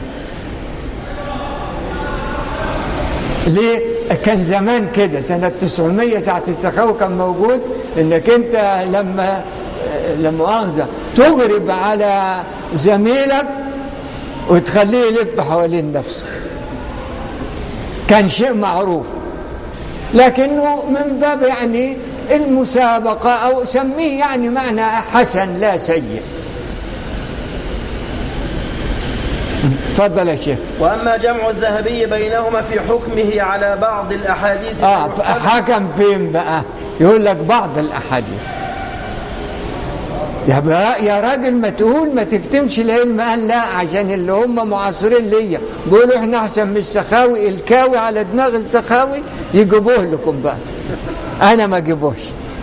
ليه؟ كان زمان كده سنة تسعمية ساعة السخاوي كان موجود انك انت لما لما مؤاخذة تغرب على زميلك وتخليه يلف حوالين نفسه، كان شيء معروف، لكنه من باب يعني المسابقة او سميه يعني معنى حسن لا سيء. تفضل يا شيخ. وأما جمع الذهبي بينهما في حكمه على بعض الأحاديث. آه حكم فين بقى؟ يقول لك بعض الأحاديث. يا راجل ما تقول ما تكتمش العلم. قال لا، عشان اللي هم معاصرين ليا بيقولوا احنا احسن من السخاوي، الكاوي على دماغ السخاوي يجيبوه لكم بقى، أنا ما اجيبوش.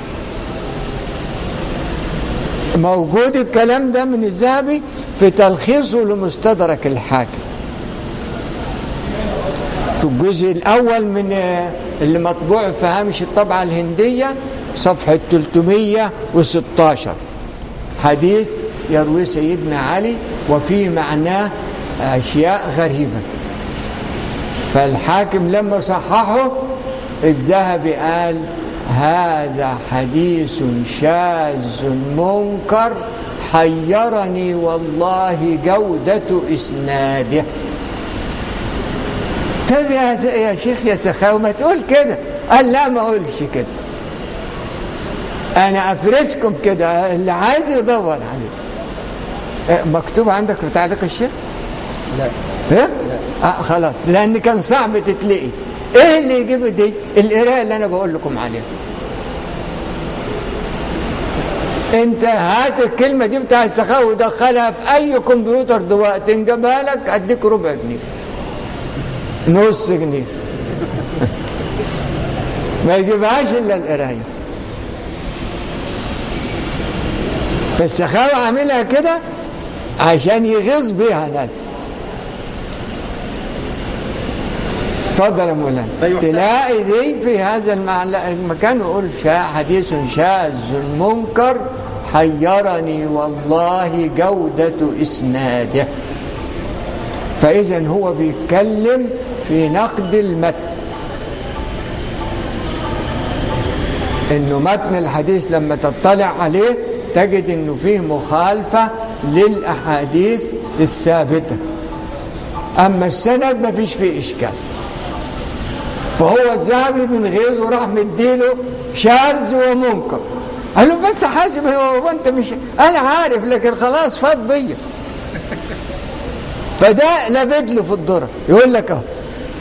موجود الكلام ده من الذهبي في تلخيصه لمستدرك الحاكم في الجزء الأول من اللي مطبوع في هامش الطبعة الهندية صفحة ثلاثمية وستاشر، حديث يروي سيدنا علي وفي معناه أشياء غريبة. فالحاكم لما صححه الذهبي قال هذا حديث شاذ منكر حيرني والله جودة إسناده. طيب يا شيخ يا سخاوي ما تقول كده. قال لا ما أقولش كده، أنا أفرسكم كده اللي عايز يدور عليه. مكتوب عندك في تعليق الشيخ؟ لا. ها؟ لا. آه خلاص، لأن كان صعب تتلاقي. إيه اللي يجيب دي؟ القراءة اللي أنا بقول لكم عليها. أنت هات الكلمة دي بتاع السخاوة ودخلها في أي كمبيوتر دلوقتي نجيبها لك أديك ربع جنيه. نص جنيه. ما يجيبهاش إلا القراية. فالسخاوة عاملها كده عشان يغيظ بيها ناس. اتفضل يا مولانا. تلاقي دي في هذا المكان يقول حديث شاذ منكر حيرني والله جودة إسناده. فإذا هو بيتكلم في نقد المتن، إنه متن الحديث لما تطلع عليه تجد إنه فيه مخالفة للأحاديث الثابتة، أما السند ما فيش فيه إشكال. فهو الذهبي من غيظه راح مديله شاذ ومنكر. قال له بس حاسب هو وانت مش انا عارف لكن خلاص فاض بيا. فده لابد له في الذره يقول لك اهو.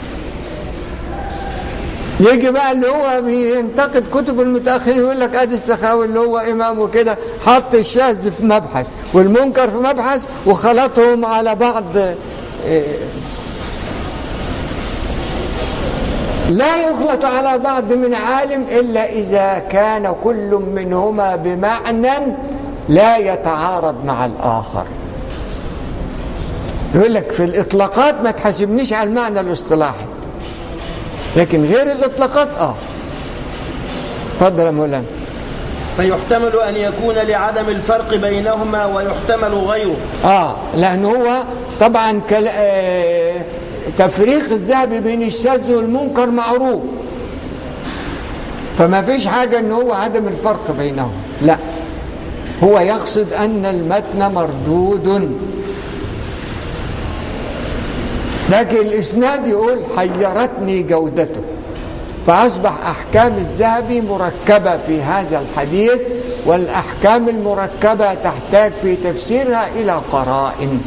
يجي بقى اللي هو بينتقد كتب المتاخرين يقول لك ادي السخاوي اللي هو امام وكده حط الشاذ في مبحث والمنكر في مبحث وخلطهم على بعض. إيه لا يخلط على بعض من عالم إلا إذا كان كل منهما بمعنى لا يتعارض مع الآخر. يقول لك في الإطلاقات ما تحاسبنيش على المعنى الاصطلاحي، لكن غير الإطلاقات آه. تفضل يا مولانا. فيحتمل أن يكون لعدم الفرق بينهما ويحتمل غيره. آه لأن هو طبعا كل... آه تفريق الذهبي بين الشاذ والمنكر معروف، فما فيش حاجة ان هو عدم الفرق بينهم، لا هو يقصد ان المتن مردود. لكن الاسناد يقول حيرتني جودته، فاصبح احكام الذهبي مركبة في هذا الحديث، والاحكام المركبة تحتاج في تفسيرها الى قرائن.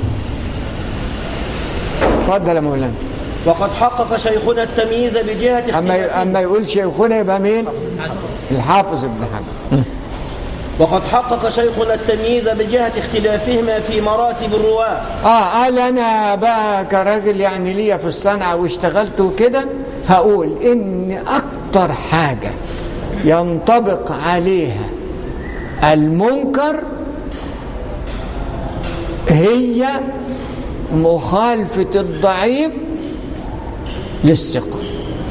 تفضل يا مولانا. وقد حقق شيخنا التمييز بجهة اما اما يقول شيخنا يبقى مين؟ الحافظ ابن حجر. وقد حقق شيخنا التمييز بجهة اختلافهما في مراتب الرواة. اه قال انا بقى كراجل يعني ليا في الصنعة واشتغلت وكده هقول ان اكتر حاجة ينطبق عليها المنكر هي مخالفة الضعيف للثقة،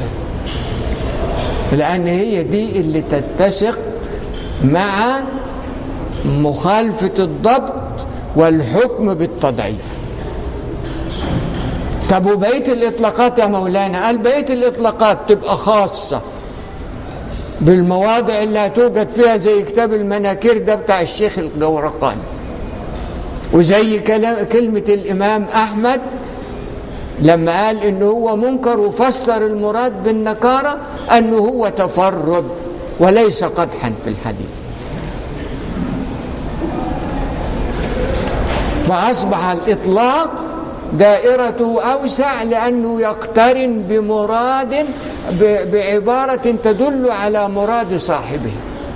لأن هي دي اللي تتسق مع مخالفة الضبط والحكم بالتضعيف. طب وبقية الإطلاقات يا مولانا؟ قال بقية الإطلاقات تبقى خاصة بالمواضع اللي هتوجد فيها زي كتاب المناكير ده بتاع الشيخ الجورقاني، وزي كلمة الإمام أحمد لما قال إنه هو منكر وفسر المراد بالنكارة أنه هو تفرد وليس قدحا في الحديث. فأصبح الإطلاق دائرته أوسع لأنه يقترن بمراد بعبارة تدل على مراد صاحبه.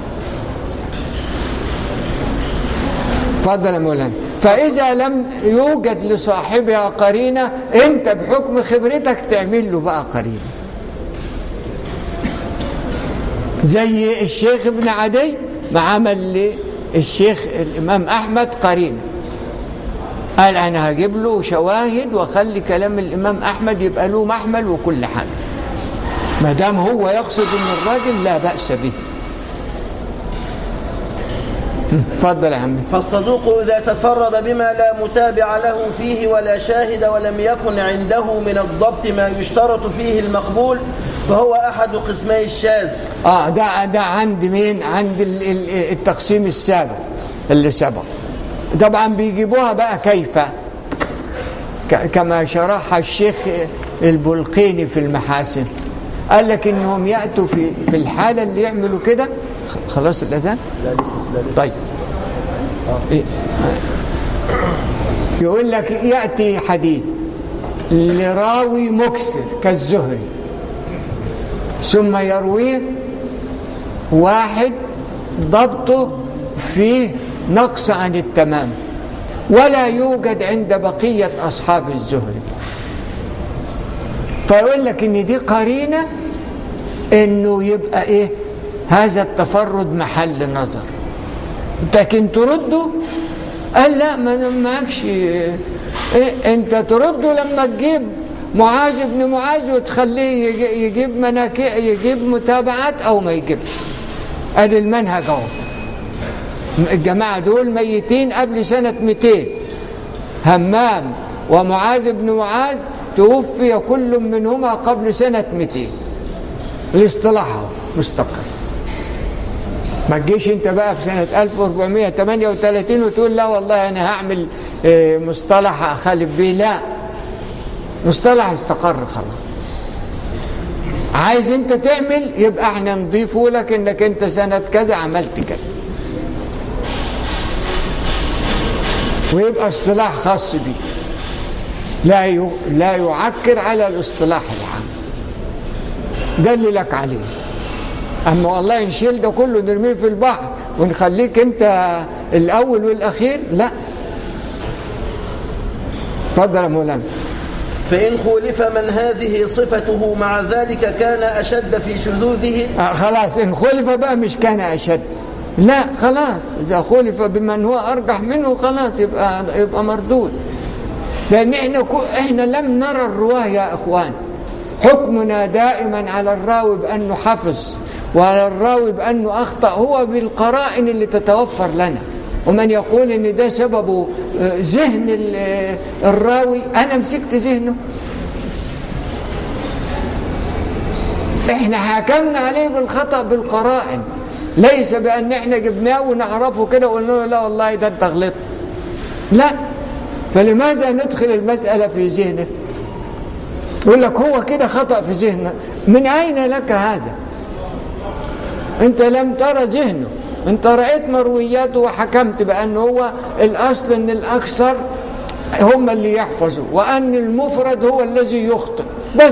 تفضل يا مولانا. فإذا لم يوجد لصاحبها قرينة أنت بحكم خبرتك تعمل له بقى قرينة، زي الشيخ ابن عدي ما عمل للشيخ الإمام أحمد قرينة، قال أنا هجيب له شواهد وأخلي كلام الإمام أحمد يبقى له محمل وكل حاجة، ما دام هو يقصد أن الراجل لا بأس به. تفضل يا عمي. فالصدوق إذا تفرد بما لا متابع له فيه ولا شاهد ولم يكن عنده من الضبط ما يشترط فيه المقبول فهو أحد قسمي الشاذ. آه ده ده عند مين؟ عند التقسيم السابق اللي سبق. طبعا بيجيبوها بقى كيف كما شرحها الشيخ البلقيني في المحاسن، قال لك إنهم يأتوا في في الحالة اللي يعملوا كده خلاص الأذان؟ لا لسه لا لسه. طيب إيه؟ يقول لك يأتي حديث لراوي مكسر كالزهري ثم يرويه واحد ضبطه فيه نقص عن التمام ولا يوجد عند بقية أصحاب الزهري، فيقول لك إن دي قرينة إنه يبقى إيه هذا التفرد محل نظر، لكن ترده قال لا ما معكش إيه، أنت ترده لما تجيب معاذ بن معاذ وتخليه يجيب مناكئ يجيب متابعات أو ما يجيبش. أدي المنهج أهو. الجماعة دول ميتين قبل سنة مئتين، همام ومعاذ بن معاذ توفي كل منهما قبل سنة مئتين. الاصطلاح مستقر. ما تجيش انت بقى في سنة ألف وأربعمائة وثمانية وثلاثين وتقول لا والله انا هعمل مصطلح اخالف بيه، لا، مصطلح استقر خلاص. عايز انت تعمل يبقى احنا نضيفه لك انك انت سنة كذا عملت كذا، ويبقى اصطلاح خاص بيه لا لا يعكر على الاصطلاح العام. ده اللي لك عليه. اما والله نشيل ده كله نرميه في البحر ونخليك انت الاول والاخير، لا. اتفضل يا مولانا. فإن خولف من هذه صفته مع ذلك كان أشد في شذوذه. آه خلاص إن خولف بقى مش كان أشد، لا خلاص إذا خولف بمن هو أرجح منه خلاص يبقى يبقى مردود. لأن إحنا إحنا لم نرى الرواه يا إخوان. حكمنا دائما على الراوي بأنه حفظ وعلى الراوي بأنه أخطأ هو بالقرائن اللي تتوفر لنا. ومن يقول ان ده سببه ذهن الراوي، انا مسكت ذهنه. احنا حكمنا عليه بالخطأ بالقرائن، ليس بان احنا جبناه ونعرفه كده وقلنا له لا والله ده انت غلطت، لا. فلماذا ندخل المسألة في ذهنه؟ يقول لك هو كده خطأ في ذهنه. من اين لك هذا؟ انت لم ترى ذهنه، انت رأيت مروياته وحكمت بأنه هو الأصل أن الأكثر هم اللي يحفظوا وأن المفرد هو الذي يخطئ بس.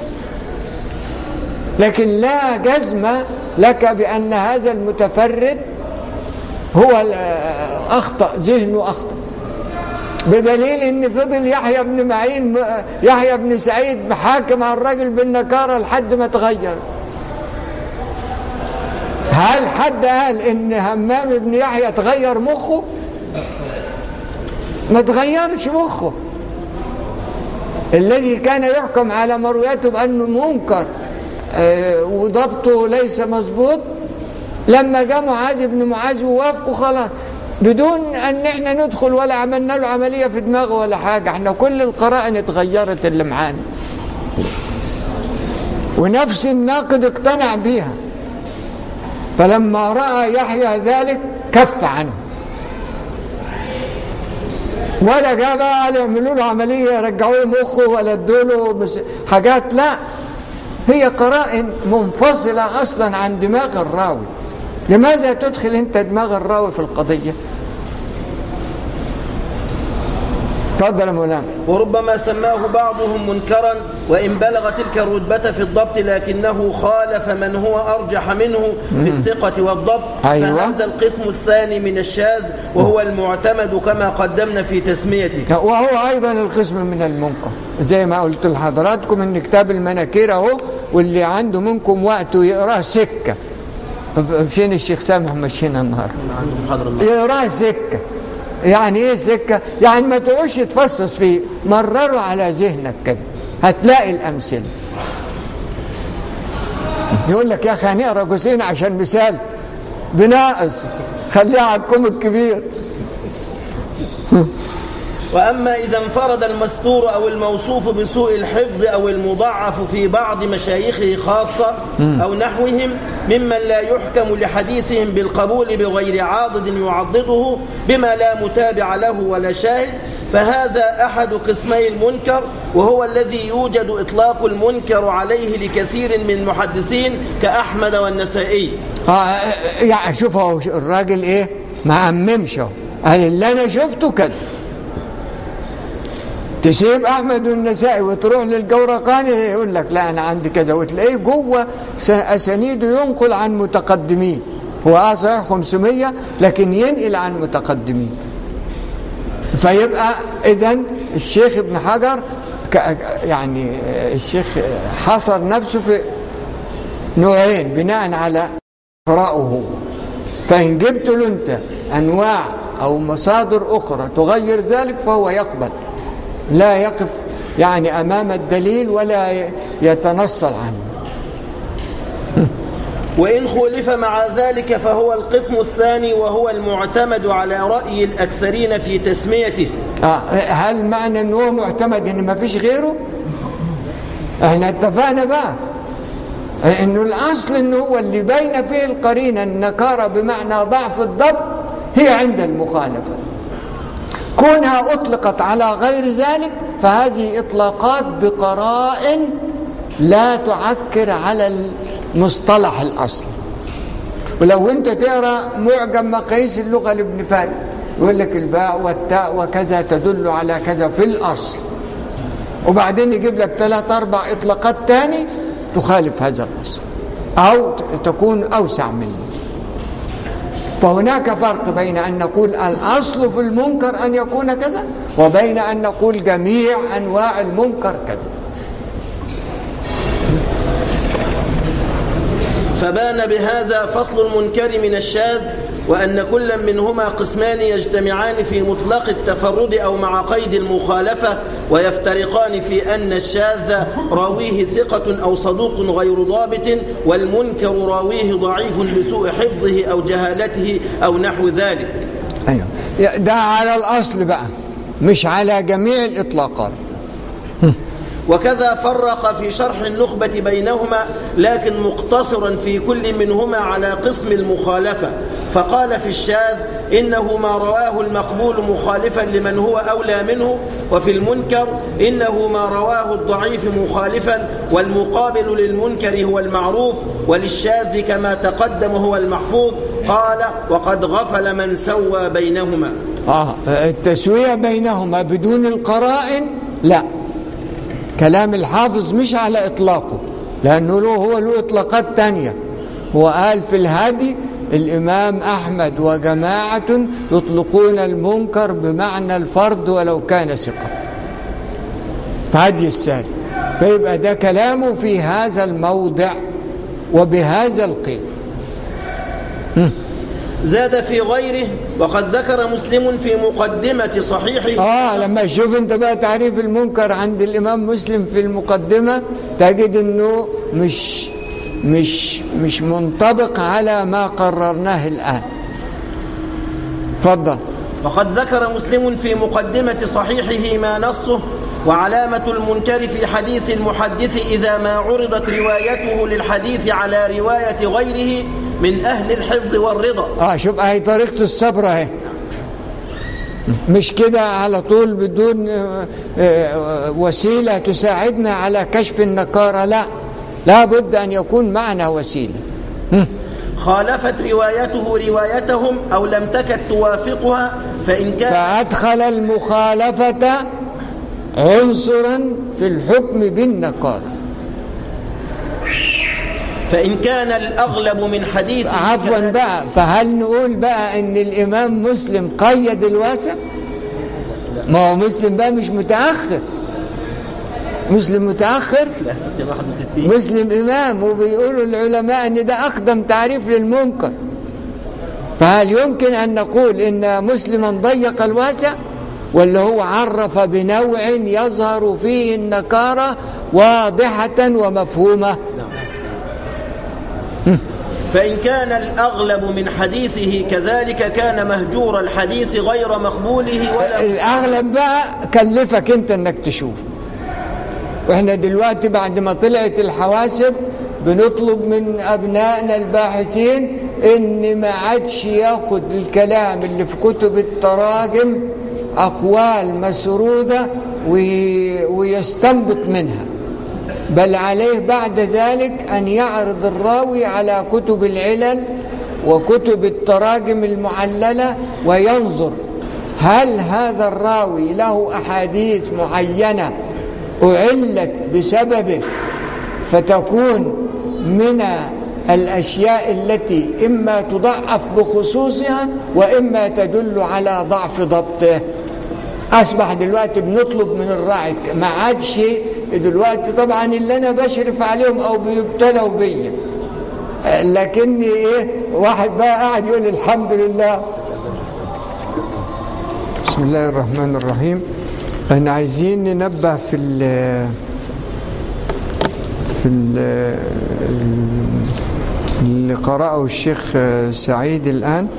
لكن لا جزم لك بأن هذا المتفرد هو أخطأ، ذهنه أخطأ، بدليل أن فضل يحيى بن معين يحيى بن سعيد محاكم على الرجل بالنكارة لحد ما تغير. هل حد قال ان همام بن يحيى تغير مخه؟ ما تغيرش مخه. الذي كان يحكم على مروياته بانه منكر آه وضبطه ليس مظبوط، لما جاء معاذ بن معاذ ووافقه خلاص بدون ان احنا ندخل ولا عملنا له عمليه في دماغه ولا حاجه. احنا كل القرائن اتغيرت اللي معانا، ونفس الناقد اقتنع بيها. فلما رأى يحيى ذلك كف عنه، ولا جاء بقى يعملوا له عملية يرجعوه مخه ولا ادوا له حاجات، لا، هي قرائن منفصلة أصلا عن دماغ الراوي. لماذا تدخل أنت دماغ الراوي في القضية؟ تفضل يا مولانا. وربما سماه بعضهم منكرا وإن بلغ تلك الرتبة في الضبط لكنه خالف من هو أرجح منه في الثقة والضبط. أيوة. فهذا القسم الثاني من الشاذ وهو المعتمد كما قدمنا في تسميته، وهو أيضا القسم من المنكر زي ما قلت لحضراتكم ان كتاب المناكير اهو، واللي عنده منكم وقت يقراه سكة. فين الشيخ سامح مشينا النهارده؟ يقراه سكة. يعني ايه سكة؟ يعني ما تقعدش تفصص فيه، مرره على ذهنك كده هتلاقي الأمثلة. يقول لك يا أخي هنقرأ جزئين عشان مثال، بناقص خليها على الكم الكبير. وأما إذا انفرد المستور أو الموصوف بسوء الحفظ أو المضعف في بعض مشايخه خاصة أو نحوهم ممن لا يحكم لحديثهم بالقبول بغير عاضد يعضده بما لا متابع له ولا شاهد، فهذا أحد قسمي المنكر، وهو الذي يوجد إطلاق المنكر عليه لكثير من المحدثين كأحمد والنسائي. آه يعني شوفوا الراجل إيه ما عممش، قال اللي أنا شفته كذا. تسيب أحمد والنسائي وتروح للجورقاني يقول لك لا أنا عندي كذا، وتلاقيه جوه أسانيده ينقل عن متقدمين. هو آه صحيح خمسمية لكن ينقل عن متقدمين. فيبقى إذن الشيخ ابن حجر يعني الشيخ حصر نفسه في نوعين بناء على قراءه. فإن جبت له أنت أنواع أو مصادر أخرى تغير ذلك فهو يقبل، لا يقف يعني أمام الدليل ولا يتنصل عنه. وإن خولف مع ذلك فهو القسم الثاني، وهو المعتمد على رأي الأكثرين في تسميته. آه هل معنى أنه معتمد أن ما فيش غيره؟ احنا اتفقنا بقى أنه الأصل أنه هو اللي بين فيه القرينة النكارة بمعنى ضعف الضبط هي عند المخالفة. كونها أطلقت على غير ذلك فهذه إطلاقات بقرائن لا تعكر على المصطلح الأصلي. ولو أنت تقرأ معجم مقاييس اللغة لابن فارس يقول لك الباء والتاء وكذا تدل على كذا في الأصل، وبعدين يجيب لك ثلاث أربع إطلاقات تاني تخالف هذا الأصل أو تكون أوسع منه. فهناك فرق بين أن نقول الأصل في المنكر أن يكون كذا وبين أن نقول جميع أنواع المنكر كذا. فبان بهذا فصل المنكر من الشاذ، وأن كل منهما قسمان يجتمعان في مطلق التفرد أو مع قيد المخالفة، ويفترقان في أن الشاذ راويه ثقة أو صدوق غير ضابط، والمنكر راويه ضعيف لسوء حفظه أو جهالته أو نحو ذلك. أيوة ده على الأصل بقى مش على جميع الإطلاقات. وكذا فرق في شرح النخبة بينهما، لكن مقتصرا في كل منهما على قسم المخالفة. فقال في الشاذ إنه ما رواه المقبول مخالفا لمن هو أولى منه، وفي المنكر إنه ما رواه الضعيف مخالفا، والمقابل للمنكر هو المعروف، وللشاذ كما تقدم هو المحفوظ. قال وقد غفل من سوى بينهما. آه التسوية بينهما بدون القرائن لا، كلام الحافظ مش على إطلاقه، لأنه له هو له إطلاقات تانية. هو قال في الهدي الإمام أحمد وجماعة يطلقون المنكر بمعنى الفرد ولو كان ثقة في هدي السالك، فيبقى ده كلامه في هذا الموضع وبهذا القيد. زاد في غيره وقد ذكر مسلم في مقدمة صحيحه. آه لما تشوف انت بقى تعريف المنكر عند الإمام مسلم في المقدمة تجد انه مش مش مش منطبق على ما قررناه الآن. تفضل. وقد ذكر مسلم في مقدمة صحيحه ما نصه: وعلامة المنكر في حديث المحدث إذا ما عرضت روايته للحديث على رواية غيره من أهل الحفظ والرضا. آه شوف هاي طريقة الصبر اهي، مش كده على طول بدون وسيلة تساعدنا على كشف النكارة، لا لا بد أن يكون معنا وسيلة. خالفت روايته روايتهم أو لم تكد توافقها فإن كان فأدخل المخالفة عنصرا في الحكم بالنكارة. فإن كان الأغلب من حديث عفوا بقى، فهل نقول بقى إن الإمام مسلم قيد الواسع؟ ما هو مسلم بقى مش متأخر، مسلم متأخر، مسلم إمام، وبيقولوا العلماء أن ده أقدم تعريف للمنكر. فهل يمكن أن نقول إن مسلما ضيق الواسع، ولا هو عرف بنوع يظهر فيه النكارة واضحة ومفهومة؟ فإن كان الأغلب من حديثه كذلك كان مهجور الحديث غير مقبوله. ولا الأغلب بقى كلفك أنت أنك تشوف. وإحنا دلوقتي بعد ما طلعت الحواسب بنطلب من أبنائنا الباحثين إن ما عادش ياخد الكلام اللي في كتب التراجم أقوال مسرودة ويستنبط منها، بل عليه بعد ذلك أن يعرض الراوي على كتب العلل وكتب التراجم المعللة وينظر هل هذا الراوي له أحاديث معينة أعلت بسببه فتكون من الأشياء التي إما تضعف بخصوصها وإما تدل على ضعف ضبطه. أصبح دلوقتي بنطلب من الراعي، ما عادش دلوقتي طبعا اللي أنا بشرف عليهم أو بيبتلوا بيا، لكن إيه واحد بقى قاعد يقول الحمد لله. بسم الله الرحمن الرحيم. احنا عايزين ننبه في ال في ال اللي قرأه الشيخ سعيد الآن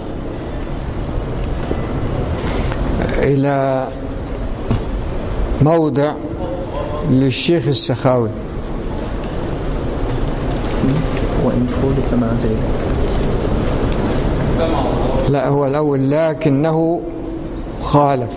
إلى موضع للشيخ السخاوي. وإن خولف مع ذلك، لا هو الأول لكنه خالف.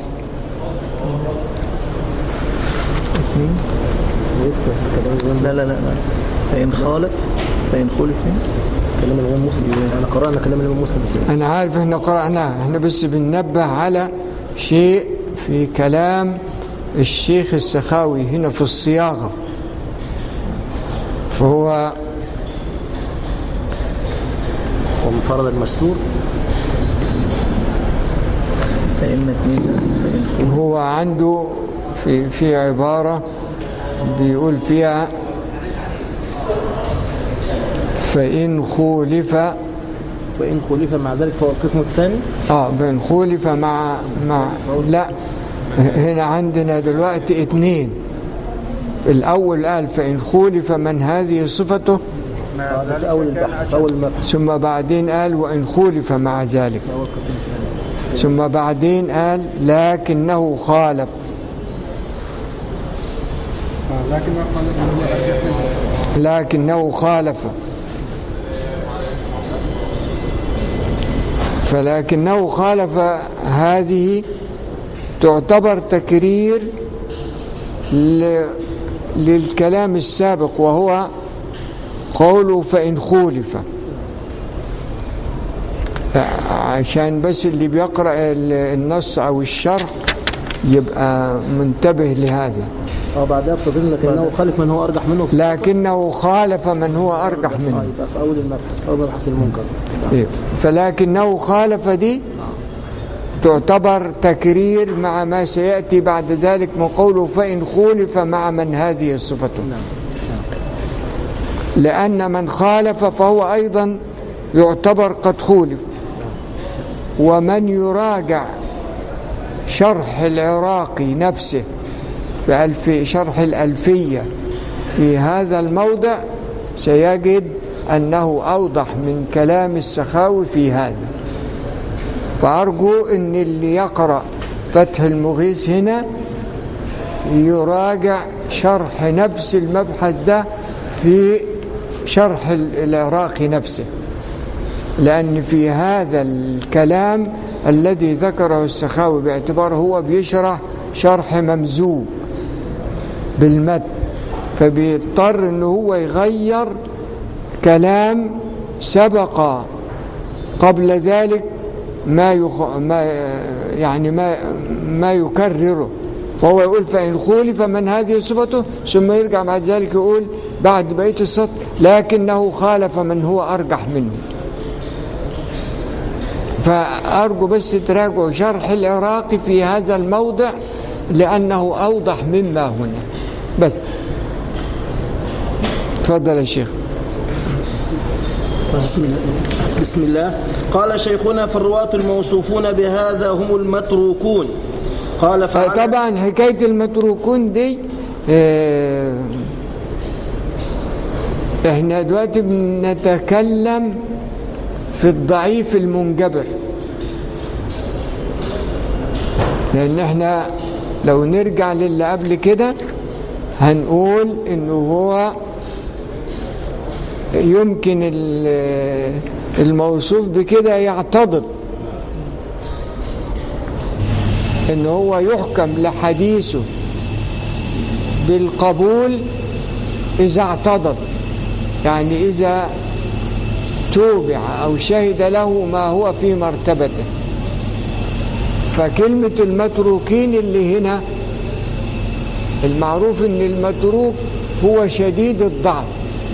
لا لا لا فإن خالف فإن خولف كلام الإمام مسلم. أنا قرأنا كلام الإمام مسلم. أنا عارف إحنا قرأناه، إحنا بس بننبه على شيء في كلام الشيخ السخاوي هنا في الصياغة. فهو ومفرد المستور فإن اثنين هو عنده في في عبارة بيقول فيها فإن خولف وإن خولف مع ذلك فهو القسم الثاني. اه فإن خولف مع مع لا هنا عندنا دلوقتي اثنين. الأول قال فإن خولف من هذه صفته في أول البحث في أول المبحث، ثم بعدين قال وإن خولف مع ذلك، هو القسم الثاني، ثم بعدين قال لكنه خالف. لكنه خالف فلكنه خالف هذه تعتبر تكرير للكلام السابق وهو قوله فإن خولف، عشان بس اللي بيقرأ النص أو الشرح يبقى منتبه لهذا. اه بعدها بسطرين لكنه خالف من هو أرجح منه، لكنه خالف من هو أرجح منه في أول المبحث، أول مبحث المنكر. فلكنه خالف دي تعتبر تكرير مع ما سيأتي بعد ذلك من قوله فإن خولف مع من هذه صفته، لأن من خالف فهو أيضا يعتبر قد خولف. ومن يراجع شرح العراقي نفسه في ألف شرح الألفية في هذا الموضع سيجد أنه أوضح من كلام السخاوي في هذا. فأرجو أن اللي يقرأ فتح المغيث هنا يراجع شرح نفس المبحث ده في شرح العراقي نفسه، لأن في هذا الكلام الذي ذكره السخاوي باعتباره هو بيشرح شرح ممزوج بالمتن، فبيضطر أنه هو يغير كلام سبق قبل ذلك ما يخ... ما يعني ما ما يكرره. فهو يقول فإن خولف من هذه صفته، ثم يرجع بعد ذلك يقول بعد بقية السطر لكنه خالف من هو أرجح منه. فأرجو بس تراجعوا شرح العراقي في هذا الموضع لأنه أوضح مما هنا. بس تفضل يا شيخ. بسم الله. بسم الله. قال شيخنا فالرواة الموصوفون بهذا هم المتروكون. قال طبعا حكاية المتروكون دي اه احنا دلوقتي بنتكلم في الضعيف المنجبر، لأن احنا لو نرجع للي قبل كده هنقول انه هو يمكن الموصوف بكده يعتضد إن هو يحكم لحديثه بالقبول إذا اعتضد، يعني إذا توبع أو شهد له ما هو في مرتبته. فكلمة المتروكين اللي هنا، المعروف إن المتروك هو شديد الضعف،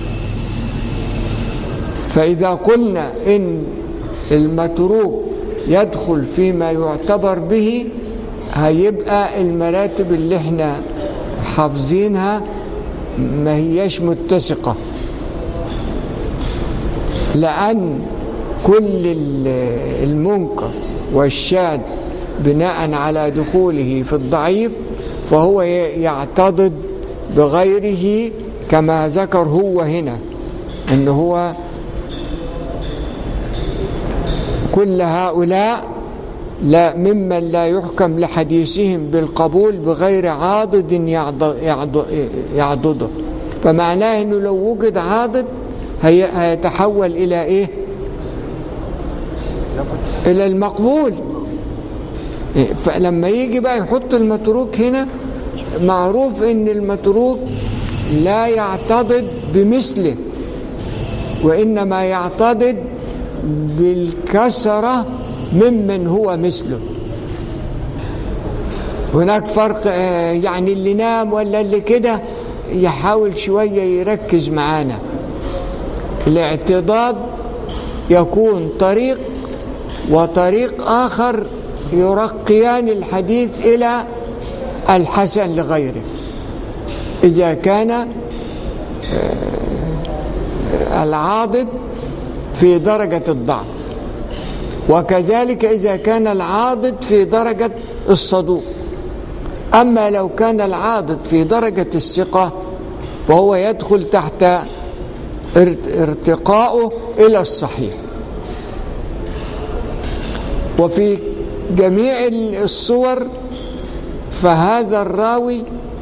فإذا قلنا إن المتروك يدخل فيما يعتبر به، هيبقى المراتب اللي احنا حافظينها ما هيش متسقة، لأن كل المنكر والشاذ بناء على دخوله في الضعيف فهو يعتضد بغيره، كما ذكر هو هنا أنه هو كل هؤلاء لا ممن لا يحكم لحديثهم بالقبول بغير عاضد يعضده. فمعناه أنه لو وجد عاضد هيتحول إلى إيه؟ إلى المقبول. فلما يجي بقى يحط المتروك هنا، معروف أن المتروك لا يعتضد بمثله، وإنما يعتضد بالكسرة ممن هو مثله. هناك فرق، يعني اللي نام ولا اللي كده يحاول شوية يركز معانا. الاعتضاد يكون طريق وطريق آخر يرقيان الحديث إلى الحسن لغيره إذا كان العاضد في درجة الضعف، وكذلك إذا كان العاضد في درجة الصدوق. أما لو كان العاضد في درجة الثقة فهو يدخل تحت ارتقاؤه إلى الصحيح. وفي جميع الصور فهذا الراوي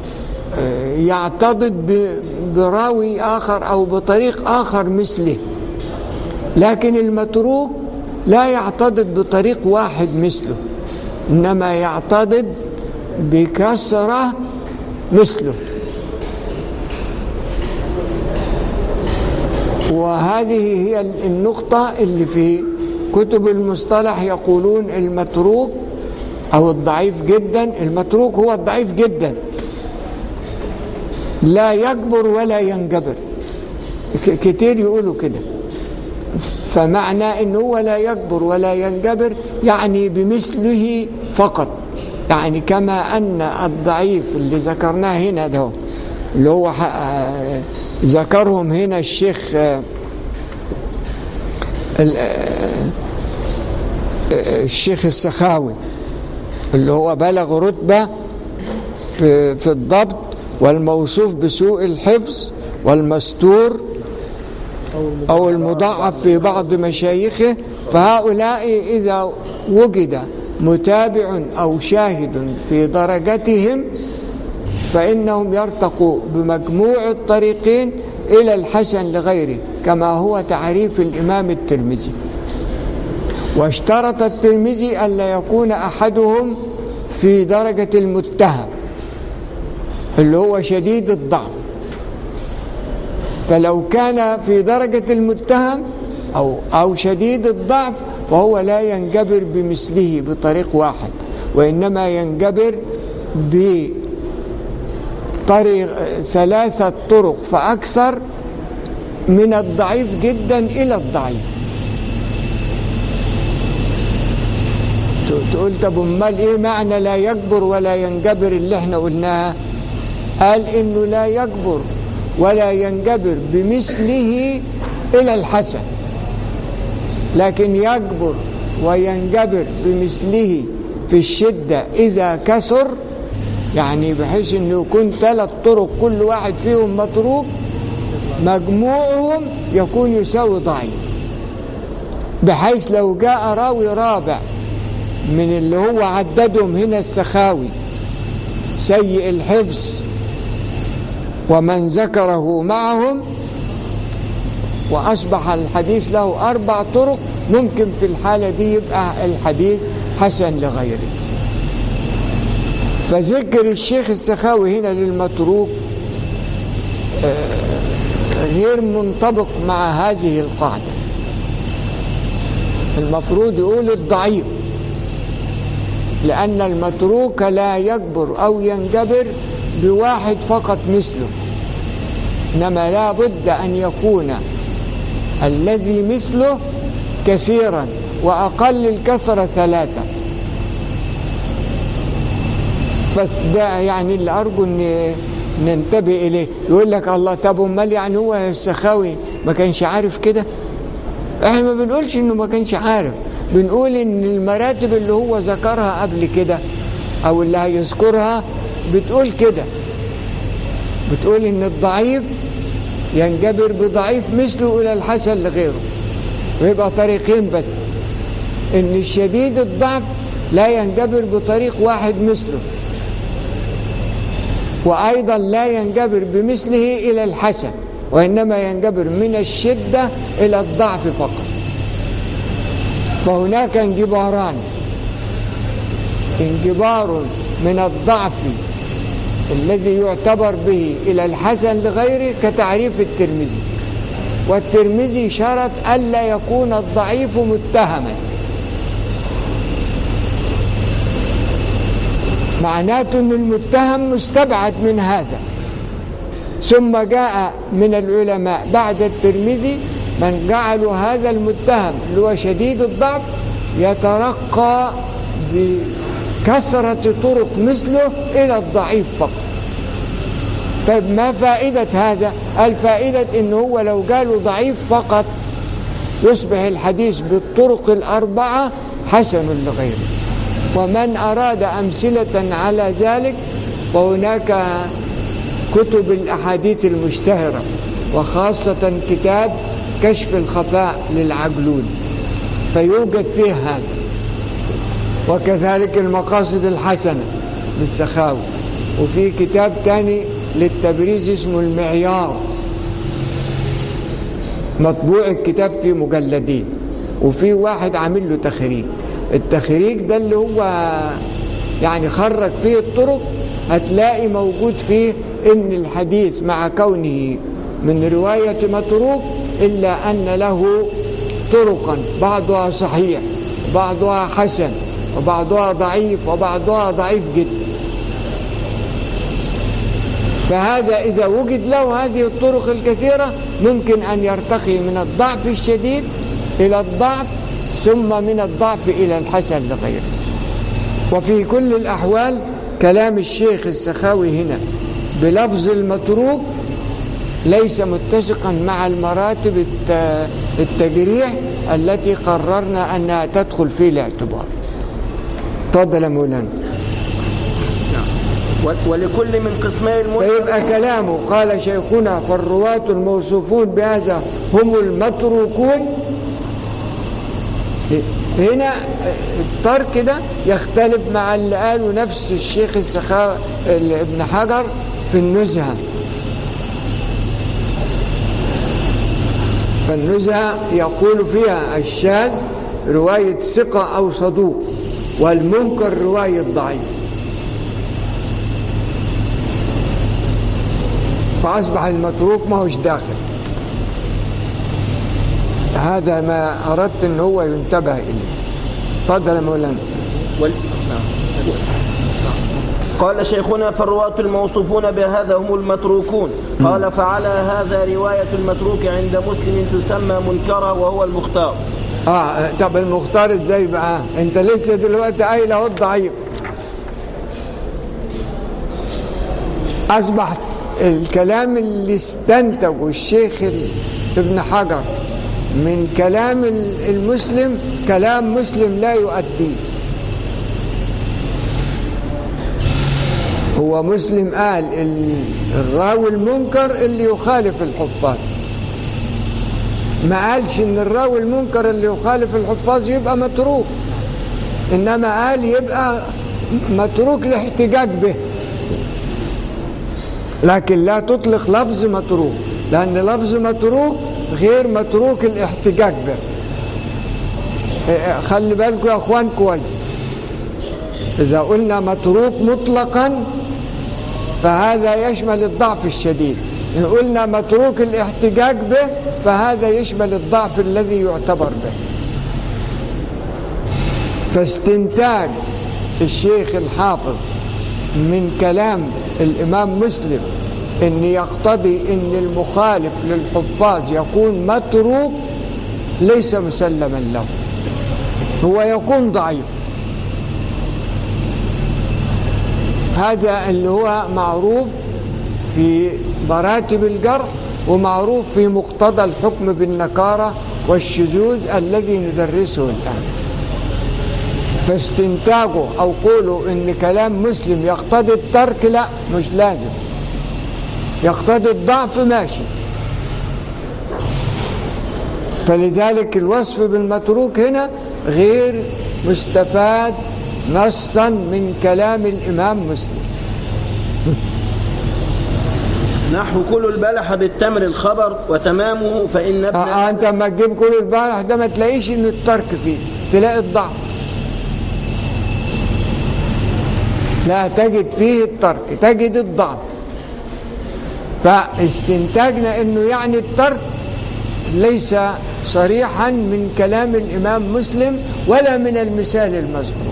يعتضد براوي آخر أو بطريق آخر مثله، لكن المتروك لا يعتضد بطريق واحد مثله، إنما يعتضد بكثرة مثله. وهذه هي النقطة اللي في كتب المصطلح يقولون المتروك أو الضعيف جدا. المتروك هو الضعيف جدا، لا يجبر ولا ينجبر، كتير يقولوا كده. فمعنى إنه هو لا يجبر ولا ينجبر يعني بمثله فقط، يعني كما أن الضعيف اللي ذكرناه هنا ده اللي هو ذكرهم هنا الشيخ الشيخ السخاوي اللي هو بلغ رتبة في في الضبط والموصوف بسوء الحفظ والمستور أو المضاعف في بعض مشايخه. فهؤلاء إذا وجد متابع أو شاهد في درجتهم فإنهم يرتقوا بمجموع الطريقين إلى الحسن لغيره، كما هو تعريف الإمام الترمذي. واشترط الترمذي ألا يكون أحدهم في درجة المتهم اللي هو شديد الضعف، فلو كان في درجة المتهم أو, أو شديد الضعف فهو لا ينجبر بمثله بطريق واحد، وإنما ينجبر بطريق ثلاثة طرق فأكثر من الضعيف جدا إلى الضعيف. تقول طب امال ايه معنى لا يجبر ولا ينجبر اللي احنا قلناها؟ قال انه لا يجبر ولا ينجبر بمثله الى الحسن، لكن يجبر وينجبر بمثله في الشدة اذا كثر، يعني بحيث انه يكون ثلاث طرق كل واحد فيهم متروك مجموعهم يكون يساوي ضعيف، بحيث لو جاء راوي رابع من اللي هو عددهم هنا السخاوي سيء الحفظ ومن ذكره معهم وأصبح الحديث له أربع طرق، ممكن في الحالة دي يبقى الحديث حسن لغيره. فذكر الشيخ السخاوي هنا للمتروك غير منطبق مع هذه القاعدة. المفروض يقول الضعيف، لأن المتروك لا يكبر أو ينجبر بواحد فقط مثله، إنما لا بد أن يكون الذي مثله كثيرا، وأقل الكثرة ثلاثة. بس ده يعني اللي أرجو أن ننتبه إليه. يقول لك الله، طب امال يعني هو السخاوي ما كانش عارف كده؟ احنا ما بنقولش انه ما كانش عارف، بنقول ان المراتب اللي هو ذكرها قبل كده او اللي هيذكرها بتقول كده، بتقول ان الضعيف ينجبر بضعيف مثله الى الحسن لغيره، ويبقى طريقين بس. ان الشديد الضعف لا ينجبر بطريق واحد مثله، وأيضا لا ينجبر بمثله إلى الحسن، وإنما ينجبر من الشدة إلى الضعف فقط. فهناك انجباران، انجبار من الضعف الذي يعتبر به إلى الحسن لغيره كتعريف الترمذي، والترمذي شرط ألا يكون الضعيف متهما، معناته أن المتهم مستبعد من هذا. ثم جاء من العلماء بعد الترمذي من جعلوا هذا المتهم اللي هو شديد الضعف يترقى بكثرة طرق مثله إلى الضعيف فقط. طيب ما فائدة هذا؟ الفائدة أنه هو لو قالوا ضعيف فقط يصبح الحديث بالطرق الأربعة حسن لغيره. ومن أراد أمثلة على ذلك فهناك كتب الأحاديث المشتهرة، وخاصة كتاب كشف الخفاء للعجلون فيوجد فيه هذا، وكذلك المقاصد الحسنة للسخاوي، وفي كتاب تاني للتبريز اسمه المعيار، مطبوع الكتاب في مجلدين، وفي واحد عامل له تخريج. التخريج ده اللي هو يعني خرج فيه الطرق، هتلاقي موجود فيه ان الحديث مع كونه من رواية متروك إلا أن له طرقا بعضها صحيح وبعضها حسن وبعضها ضعيف وبعضها ضعيف جدا. فهذا إذا وجد له هذه الطرق الكثيرة ممكن أن يرتقي من الضعف الشديد إلى الضعف، ثم من الضعف إلى الحسن لغيره. وفي كل الأحوال كلام الشيخ السخاوي هنا بلفظ المتروك ليس متسقا مع المراتب التجريح التي قررنا أنها تدخل في الاعتبار. تفضل يا مولانا. ولكل من قسمي المنكر. فيبقى كلامه قال شيخنا فالرواة الموصوفون بهذا هم المتروكون. هنا الترك ده يختلف مع اللي قاله نفس الشيخ السخاوي ابن حجر في النزهة. فالنزهة يقول فيها الشاذ رواية ثقة أو صدوق، والمنكر رواية ضعيف. فأصبح المتروك ما هوش داخل. هذا ما أردت أن هو ينتبه إليه. تفضل يا مولانا. وال... قال شيخنا فالرواة الموصوفون بهذا هم المتروكون. قال فعلى هذا رواية المتروك عند مسلم تسمى منكرة وهو المختار. آه طب المختار ازاي بقى؟ انت لسه دلوقتي قايل اهو الضعيف. أصبح الكلام اللي استنتجه الشيخ ابن حجر من كلام المسلم كلام مسلم لا يؤديه. هو مسلم قال الراوي المنكر اللي يخالف الحفاظ، ما قالش ان الراوي المنكر اللي يخالف الحفاظ يبقى متروك، انما قال يبقى متروك الاحتجاج به، لكن لا تطلق لفظ متروك، لان لفظ متروك غير متروك الاحتجاج به. خلي بالكم يا اخوان كويس. إذا قلنا متروك مطلقا فهذا يشمل الضعف الشديد، إن قلنا متروك الاحتجاج به فهذا يشمل الضعف الذي يعتبر به. فاستنتاج الشيخ الحافظ من كلام الإمام مسلم إن يقتضي إن المخالف للحفاظ يكون متروك ليس مسلما له، هو يكون ضعيف. هذا اللي هو معروف في مراتب الجرح ومعروف في مقتضى الحكم بالنكارة والشذوذ الذي ندرسه الآن. فاستنتاجه أو قوله إن كلام مسلم يقتضي الترك لا، مش لازم. يقتضي الضعف ماشي. فلذلك الوصف بالمتروك هنا غير مستفاد نصا من كلام الإمام مسلم. نحو كل البلح بالتمر الخبر وتمامه فإن ابن آه أنت ما تجيب كل البلح ده ما تلاقيش إن الترك فيه، تلاقي الضعف، لا تجد فيه الترك، تجد الضعف. فاستنتاجنا إنه يعني الترك ليس صريحا من كلام الإمام مسلم ولا من المثال المذكور.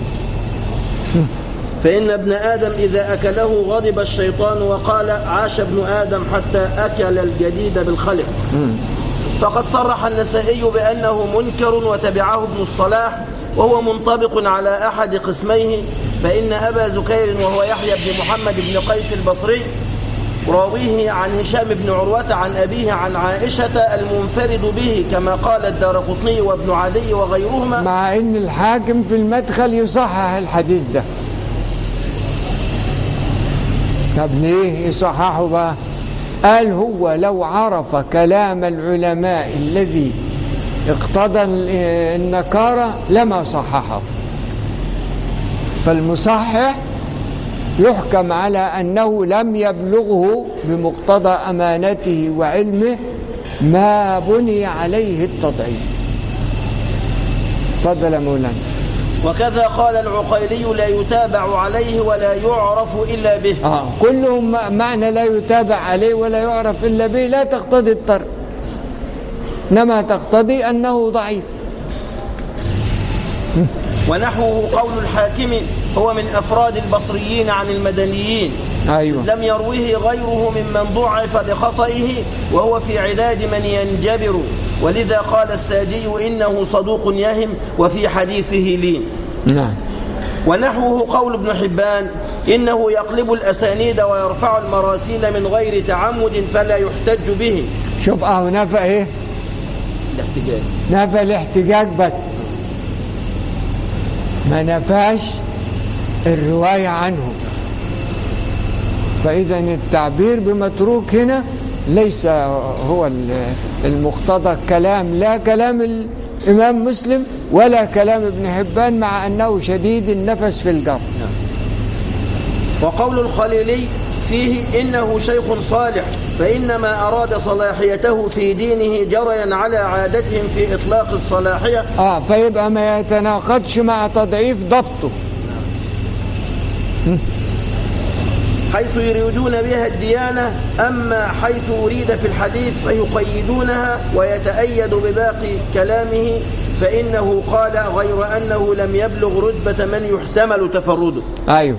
فإن ابن آدم إذا أكله غضب الشيطان وقال عاش ابن آدم حتى أكل الجديد بالخلق. فقد صرح النسائي بأنه منكر وتبعه ابن الصلاح، وهو منطبق على أحد قسميه. فإن أبا زكير وهو يحيى بن محمد بن قيس البصري راويه عن هشام بن عروة عن أبيه عن عائشة المنفرد به كما قال الدارقطني وابن عدي وغيرهما، مع أن الحاكم في المدخل يصحح الحديث ده. طب ليه يصححه بقى؟ قال هو لو عرف كلام العلماء الذي اقتضى النكارة لما صححه. فالمصحح يحكم على أنه لم يبلغه بمقتضى أمانته وعلمه ما بني عليه التضعيف. تفضل يا مولانا. وكذا قال العقيلي لا يتابع عليه ولا يعرف إلا به. آه كلهم معنى لا يتابع عليه ولا يعرف إلا به لا تقتضي الترك، إنما تقتضي أنه ضعيف. ونحوه قول الحاكم هو من أفراد البصريين عن المدنيين. أيوة. لم يروه غيره ممن ضعف لخطئه وهو في عداد من ينجبر، ولذا قال الساجي إنه صدوق يهم وفي حديثه لين. نعم. ونحوه قول ابن حبان إنه يقلب الأسانيد ويرفع المراسيل من غير تعمد فلا يحتج به. شوف أهو نفى إيه؟ الاحتجاج. نفى الاحتجاج بس، ما نفاش الرواية عنه. فإذا التعبير بمتروك هنا ليس هو المقتضى كلام لا كلام الإمام مسلم ولا كلام ابن حبان، مع أنه شديد النفس في الجر. وقول الخليلي فيه إنه شيخ صالح، فإنما أراد صلاحيته في دينه جريا على عادتهم في إطلاق الصلاحية. آه فيبقى ما يتناقضش مع تضعيف ضبطه، حيث يريدون بها الديانة. أما حيث أريد في الحديث فيقيدونها ويتأيد بباقي كلامه، فإنه قال غير أنه لم يبلغ رتبة من يحتمل تفرده. أيوه.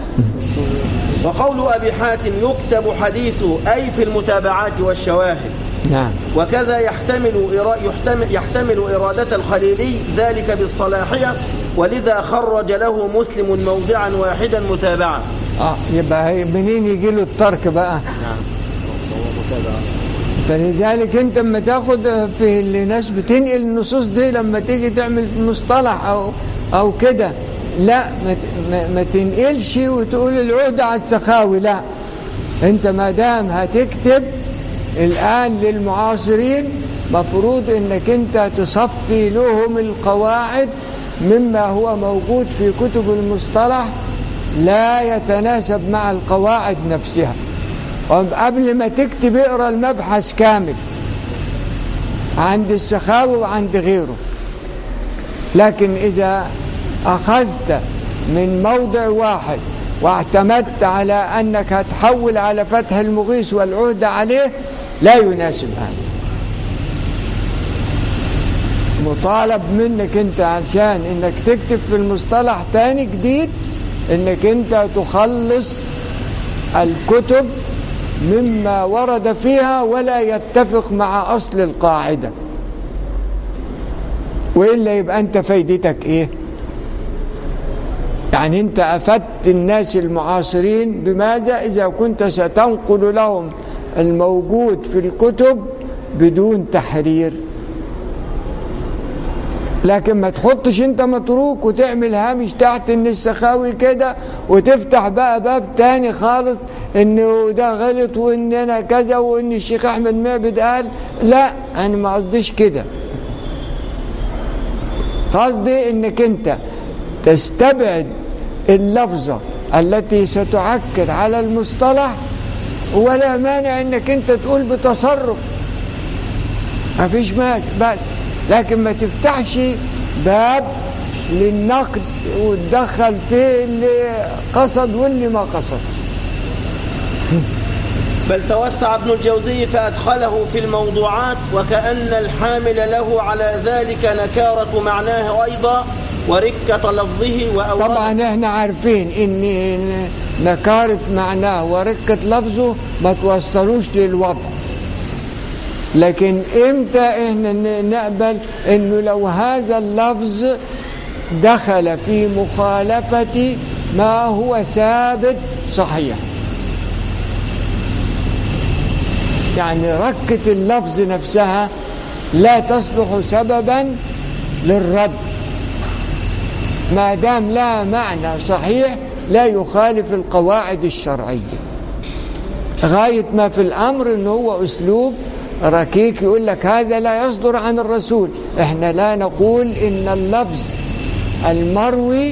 وقول أبي حاتم يكتب حديثه أي في المتابعات والشواهد. نعم. وكذا يحتمل يحتمل, يحتمل إرادة الخليلي ذلك بالصلاحية، ولذا خرج له مسلم موضعا واحدا متابعا. اه يبقى منين يجي له الترك بقى؟ نعم. فلذلك انت لما تاخد في اللي ناس بتنقل النصوص دي لما تيجي تعمل في مصطلح او او كده، لا ما, ما تنقلش وتقول العهدة على السخاوي، لا. انت ما دام هتكتب الان للمعاصرين مفروض انك انت تصفي لهم القواعد مما هو موجود في كتب المصطلح لا يتناسب مع القواعد نفسها. قبل ما تكتب اقرأ المبحث كامل عند السخاوي وعند غيره. لكن إذا أخذت من موضع واحد واعتمدت على أنك هتحول على فتح المغيث والعهد عليه، لا يناسب هذا. مطالب منك أنت عشان أنك تكتب في المصطلح تاني جديد أنك أنت تخلص الكتب مما ورد فيها ولا يتفق مع أصل القاعدة، وإلا يبقى أنت فايدتك إيه؟ يعني أنت أفدت الناس المعاصرين بماذا؟ إذا كنت ستنقل لهم الموجود في الكتب بدون تحرير. لكن ما تحطش انت متروك وتعمل هامش تحت ان السخاوي كده وتفتح بقى باب تاني خالص انه ده غلط وان انا كذا وان الشيخ احمد معبد قال. لا، انا ما قصديش كده. قصدي انك انت تستبعد اللفظة التي ستعكر على المصطلح، ولا مانع انك انت تقول بتصرف، ما فيش مانع بس، لكن ما تفتحش باب للنقد وتدخل فيه اللي قصد واللي ما قصدش. بل توسع ابن الجوزي فأدخله في الموضوعات، وكأن الحامل له على ذلك نكارة معناه أيضا وركة لفظه وأورده. طبعا احنا عارفين ان نكارة معناه وركة لفظه ما توصلوش للوضع، لكن امتى احنا نقبل انه لو هذا اللفظ دخل في مخالفة ما هو ثابت صحيح، يعني ركة اللفظ نفسها لا تصلح سببا للرد ما دام لها معنى صحيح لا يخالف القواعد الشرعية. غاية ما في الأمر إنه هو أسلوب ركيك يقول لك هذا لا يصدر عن الرسول. إحنا لا نقول إن اللفظ المروي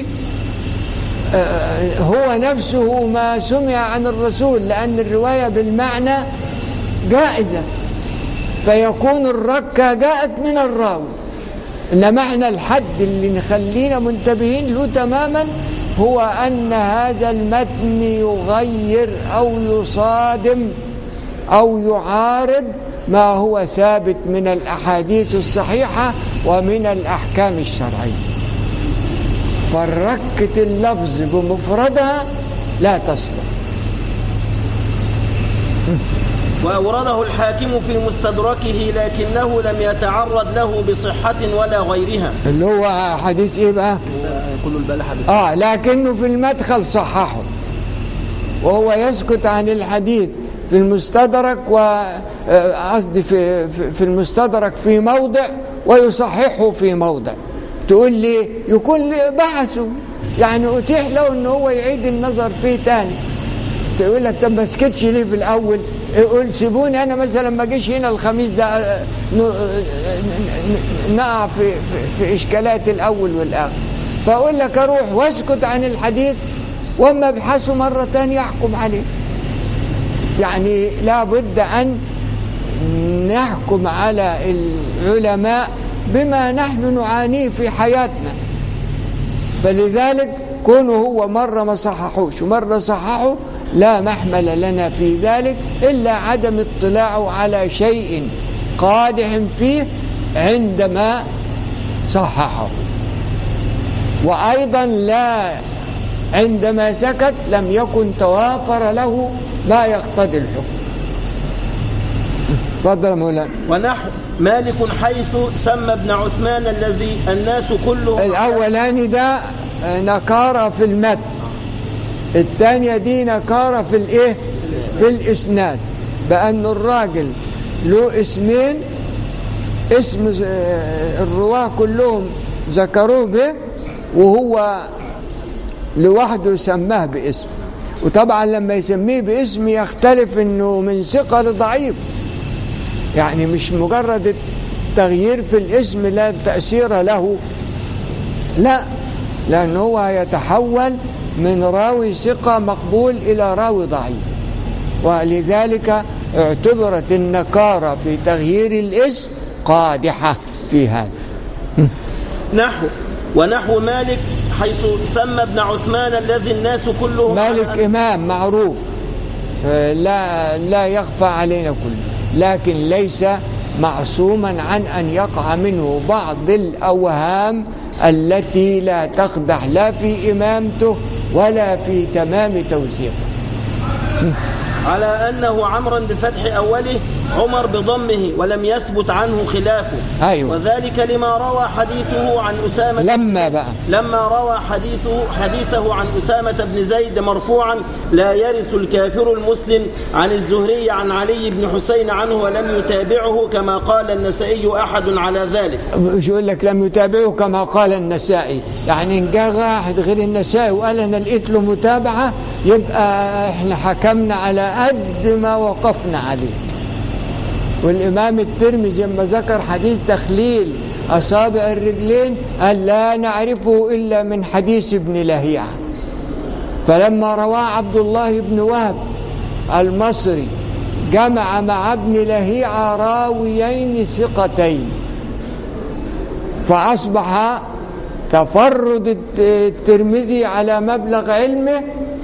هو نفسه ما سمع عن الرسول، لأن الرواية بالمعنى جائزة، فيكون الركة جاءت من الراوي. إنما احنا الحد اللي نخلينا منتبهين له تماما هو أن هذا المتن يغير أو يصادم أو يعارض ما هو ثابت من الأحاديث الصحيحة ومن الأحكام الشرعية. فركة اللفظ بمفردها لا تصلح. وأورده الحاكم في مستدركه لكنه لم يتعرض له بصحة ولا غيرها. اللي هو حديث إيه بقى؟ كل البلحة آه لكنه في المدخل صححه، وهو يسكت عن الحديث في المستدرك، وقصدي في في المستدرك في موضع ويصححه في موضع. تقول لي يكون بحثه يعني أتيح له إن هو يعيد النظر فيه تاني. تقول لك طب ما سكتش ليه في الأول؟ يقول سيبوني أنا مثلا ما أجيش هنا الخميس ده نقع في, في, في إشكالات الأول والآخر، فأقول لك أروح واسكت عن الحديث وما ابحثه مرة تانية يحكم عليه. يعني لا بد أن نحكم على العلماء بما نحن نعانيه في حياتنا. فلذلك كونه هو مرة ما صححوش ومرة صححوا لا محمل لنا في ذلك إلا عدم اطلاعه على شيء قادح فيه عندما صححه، وأيضا لا عندما سكت لم يكن توافر له ما يقتضي الحكم. تفضل مولانا. ونحو مالك حيث سمى ابن عثمان الذي الناس كلهم. الأولاني ده نكارة في المتن، الثانية دي نكارة في الايه؟ في الإسناد، بأن الراجل له اسمين، اسم الرواه كلهم ذكروه به وهو لوحده سماه باسم. وطبعا لما يسميه باسم يختلف انه من ثقة لضعيف، يعني مش مجرد التغيير في الاسم لا تأثير له، لا، لأنه هو يتحول من راوي ثقة مقبول إلى راوي ضعيف، ولذلك اعتبرت النكارة في تغيير الاسم قادحة في هذا. نحو ونحو مالك حيث سمى ابن عثمان الذي الناس كلهم مالك إمام معروف لا لا يخفى علينا كله، لكن ليس معصوما عن أن يقع منه بعض الأوهام التي لا تقدح لا في إمامته ولا في تمام توثيقه. على أنه عمرا بفتح أوله، عمر بضمه، ولم يثبت عنه خلافه. أيوة. وذلك لما روى حديثه عن أسامة لما بقى لما روى حديثه حديثه عن أسامة بن زيد مرفوعا: لا يرث الكافر المسلم، عن الزهري عن علي بن حسين عنه، ولم يتابعه كما قال النسائي أحد على ذلك. شو يقول لك لم يتابعه كما قال النسائي؟ يعني إن جاء واحد غير النسائي وقال أنا لقيت له متابعة يبقى إحنا حكمنا على قد ما وقفنا عليه. والإمام الترمذي لما ذكر حديث تخليل أصابع الرجلين قال لا نعرفه إلا من حديث ابن لهيعة. فلما رواه عبد الله بن وهب المصري جمع مع ابن لهيعة راويين ثقتين، فأصبح تفرد الترمذي على مبلغ علمه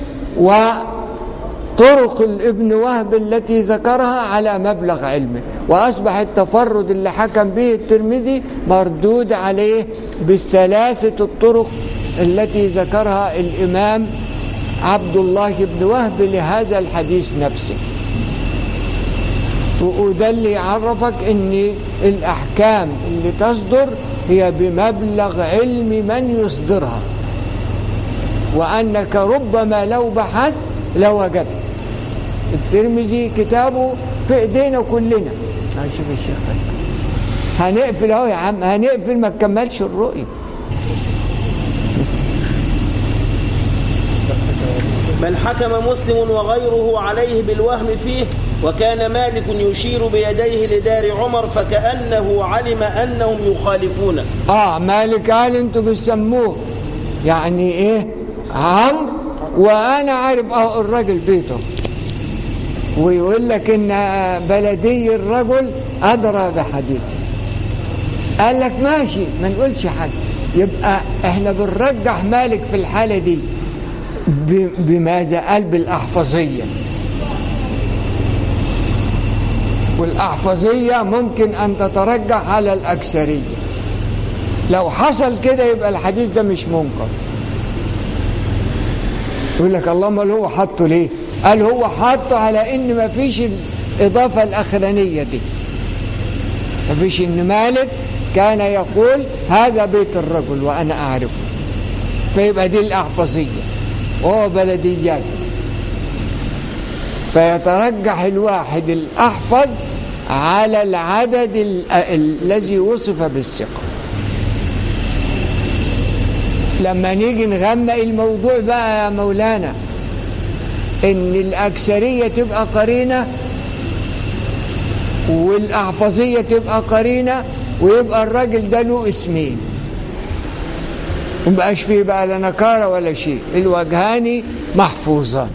وطرق الابن وهب التي ذكرها على مبلغ علمه، وأصبح التفرد اللي حكم به الترمذي مردود عليه بالثلاثة الطرق التي ذكرها الإمام عبد الله بن وهب لهذا الحديث نفسه. وده اللي يعرفك ان الأحكام اللي تصدر هي بمبلغ علم من يصدرها، وأنك ربما لو بحثت لوجدت. الترمذي كتابه في ايدينا كلنا. شوف الشيخ هنقفل اهو يا عم، هنقفل ما تكملش الرؤية. بل حكم مسلم وغيره عليه بالوهم فيه، وكان مالك يشير بيديه لدار عمر فكأنه علم أنهم يخالفون. آه مالك قال انتوا بتسموه يعني ايه عمرو، وأنا عارف اه الراجل بيته، ويقول لك ان بلدي الرجل أدرى بحديثه. قال لك ماشي ما نقولش حاجة، يبقى احنا بنرجح مالك في الحالة دي بماذا؟ قال بالأحفظية، والأحفظية ممكن أن تترجح على الأكثرية. لو حصل كده يبقى الحديث ده مش منكر. يقول لك اللهم اللي هو حطه ليه؟ قال هو حطه على إن ما فيش الإضافة الأخرانية دي، ما فيش إن مالك كان يقول هذا بيت الرجل وأنا أعرفه، فيبقى دي الأحفظية وهو بلديات، فيترجح الواحد الأحفظ على العدد ال الذي وصف بالثقة. لما نيجي نغمق الموضوع بقى يا مولانا إن الأكثرية تبقى قرينة والأحفظية تبقى قرينة، ويبقى الراجل ده له اسمين، ومبقاش فيه بقى لا نكارة ولا شيء، الوجهان محفوظان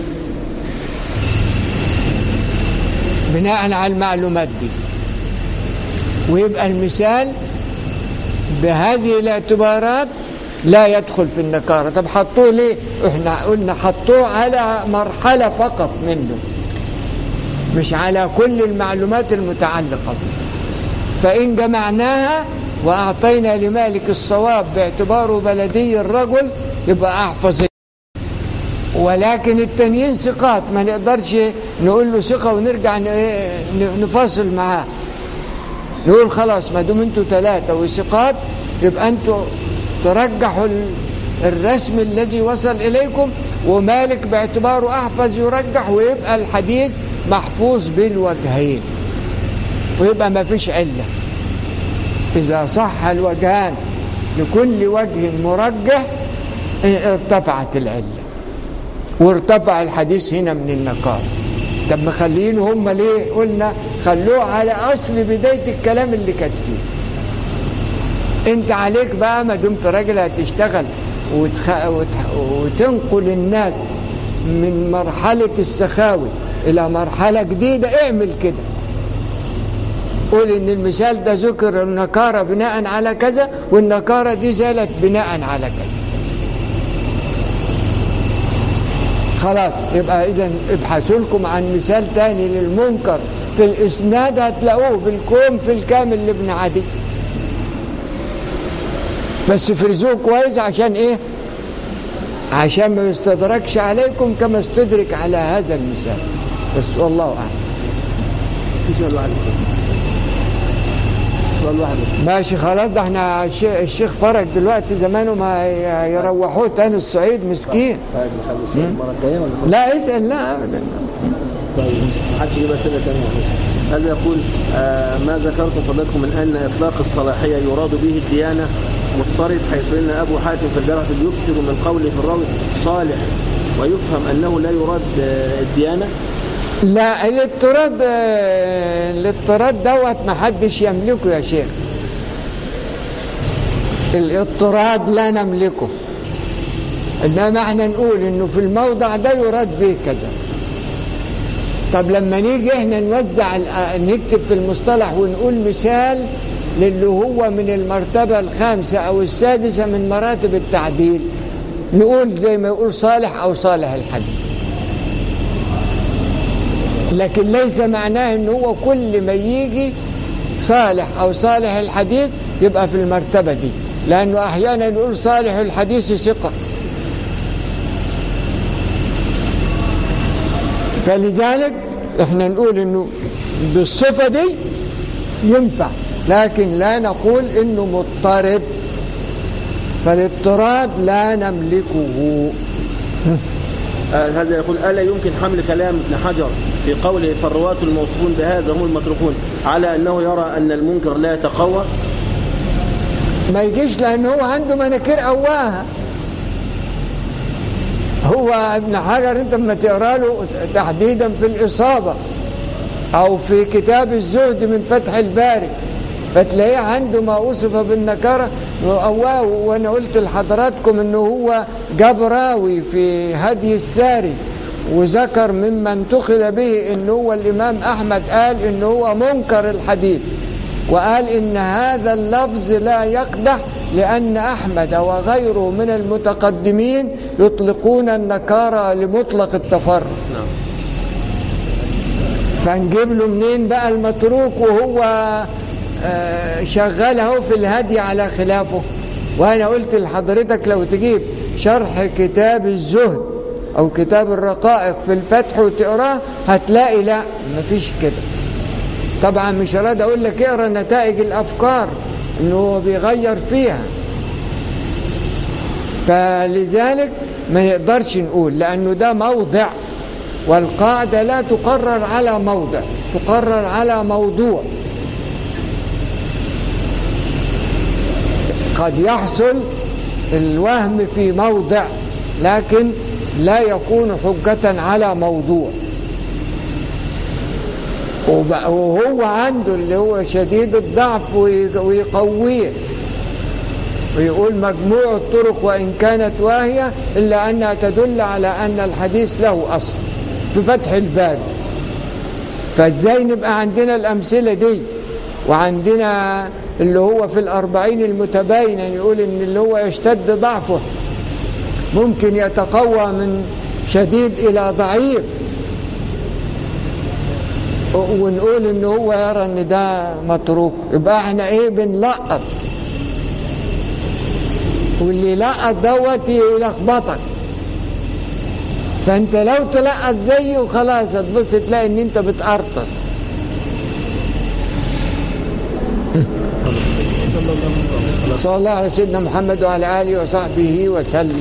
بناء على المعلومات دي. ويبقى المثال بهذه الاعتبارات لا يدخل في النكارة. طب حطوه ليه؟ احنا قلنا حطوه على مرحلة فقط منه، مش على كل المعلومات المتعلقة به. فإن جمعناها وأعطينا لمالك الصواب باعتباره بلدي الرجل يبقى أحفظ، ولكن التانيين ثقات ما نقدرش نقول له ثقة ونرجع نفاصل معاه، نقول خلاص ما دام انتوا ثلاثة وثقات يبقى انتوا ترجحوا الرسم الذي وصل إليكم، ومالك باعتباره أحفظ يرجح، ويبقى الحديث محفوظ بالوجهين ويبقى ما فيش علة. إذا صح الوجهان لكل وجه مرجح ارتفعت العلة وارتفع الحديث هنا من النكار. طب مخلينه هم ليه؟ قلنا خلوه على أصل بداية الكلام اللي كانت فيه. انت عليك بقى ما دمت راجل هتشتغل وتخ... وتح... وتنقل الناس من مرحلة السخاوي إلى مرحلة جديدة، اعمل كده. قول إن المثال ده ذكر النكارة بناء على كذا، والنكارة دي زالت بناء على كذا. خلاص يبقى إذن ابحثوا لكم عن مثال تاني للمنكر في الإسناد هتلاقوه بالكوم في الكامل لابن عدي، بس فرزوه كويس عشان إيه؟ عشان ما يستدركش عليكم كما استدرك على هذا المثال. بس والله أعلم. سؤال واحد سؤال واحد ماشي خلاص. ده احنا الشيخ فرج دلوقتي زمانه ما يروحوه تاني الصعيد مسكين. طيب نخلي السؤال المرة الجاية ولا؟ لا اسأل، لا أبدا. طيب محدش يجيب أسئلة تانية. هذا يقول آه ما ذكرتم فضلكم من أن إطلاق الصلاحية يراد به الديانة مضطرد، حيث أن أبو حاتم في الجرح يكسر من قوله في الراوي صالح، ويفهم أنه لا يراد آه الديانة. لا الاضطراد الاضطراد دوت ما حدش يملكه يا شيخ. الاضطراد لا نملكه، انما احنا نقول انه في الموضع ده يراد به كذا. طب لما نيجي احنا نوزع نكتب في المصطلح ونقول مثال للي هو من المرتبة الخامسة او السادسة من مراتب التعديل، نقول زي ما يقول صالح او صالح الحديث، لكن ليس معناه ان هو كل ما يجي صالح او صالح الحديث يبقى في المرتبة دي، لانه احيانا نقول صالح الحديث ثقة. فلذلك احنا نقول انه بالصفة دي ينفع، لكن لا نقول انه مضطرد، فالاضطراد لا نملكه. آه هذا يقول ألا يمكن حمل كلام ابن حجر في قوله فالرواة الموصوفون بهذا هم المتروكون على أنه يرى أن المنكر لا يتقوى؟ ما يجيش، لأنه هو عنده مناكير قواها. هو ابن حجر انت لما تقرأ له تحديدا في الإصابة أو في كتاب الزهد من فتح الباري فتلاقيه عنده ما وصف بالنكارة وقواه. وأنا قلت لحضراتكم أنه هو جاب راوي في هدي الساري وذكر مما انتقد به أنه هو الإمام أحمد قال أنه هو منكر الحديث، وقال إن هذا اللفظ لا يقدح لأن أحمد وغيره من المتقدمين يطلقون النكارة لمطلق التفرد. فنجيب له منين بقى المتروك وهو شغله في الهدي على خلافه؟ وأنا قلت لحضرتك لو تجيب شرح كتاب الزهد أو كتاب الرقائق في الفتح وتقراه هتلاقي لا مفيش كده. طبعا مش راد أقول لك اقرأ نتائج الأفكار إنه هو بيغير فيها، فلذلك ما نقدرش نقول، لأنه ده موضع، والقاعدة لا تقرر على موضع، تقرر على موضوع. قد يحصل الوهم في موضع لكن لا يكون حجة على موضوع. وهو عنده اللي هو شديد الضعف ويقويه ويقول مجموع الطرق وإن كانت واهية إلا أنها تدل على أن الحديث له أصل في فتح الباب. فإزاي نبقى عندنا الأمثلة دي وعندنا اللي هو في الأربعين المتباينة يقول إن اللي هو يشتد ضعفه ممكن يتقوى من شديد إلى ضعيف، ونقول إن هو يرى إن ده متروك، يبقى احنا إيه بنلقط، واللي لقط دوت يلخبطك. فأنت لو تلقط زيه خلاص هتبص تلاقي إن أنت بتقرطس. صلى الله على سيدنا محمد وعلى آله وصحبه وسلم.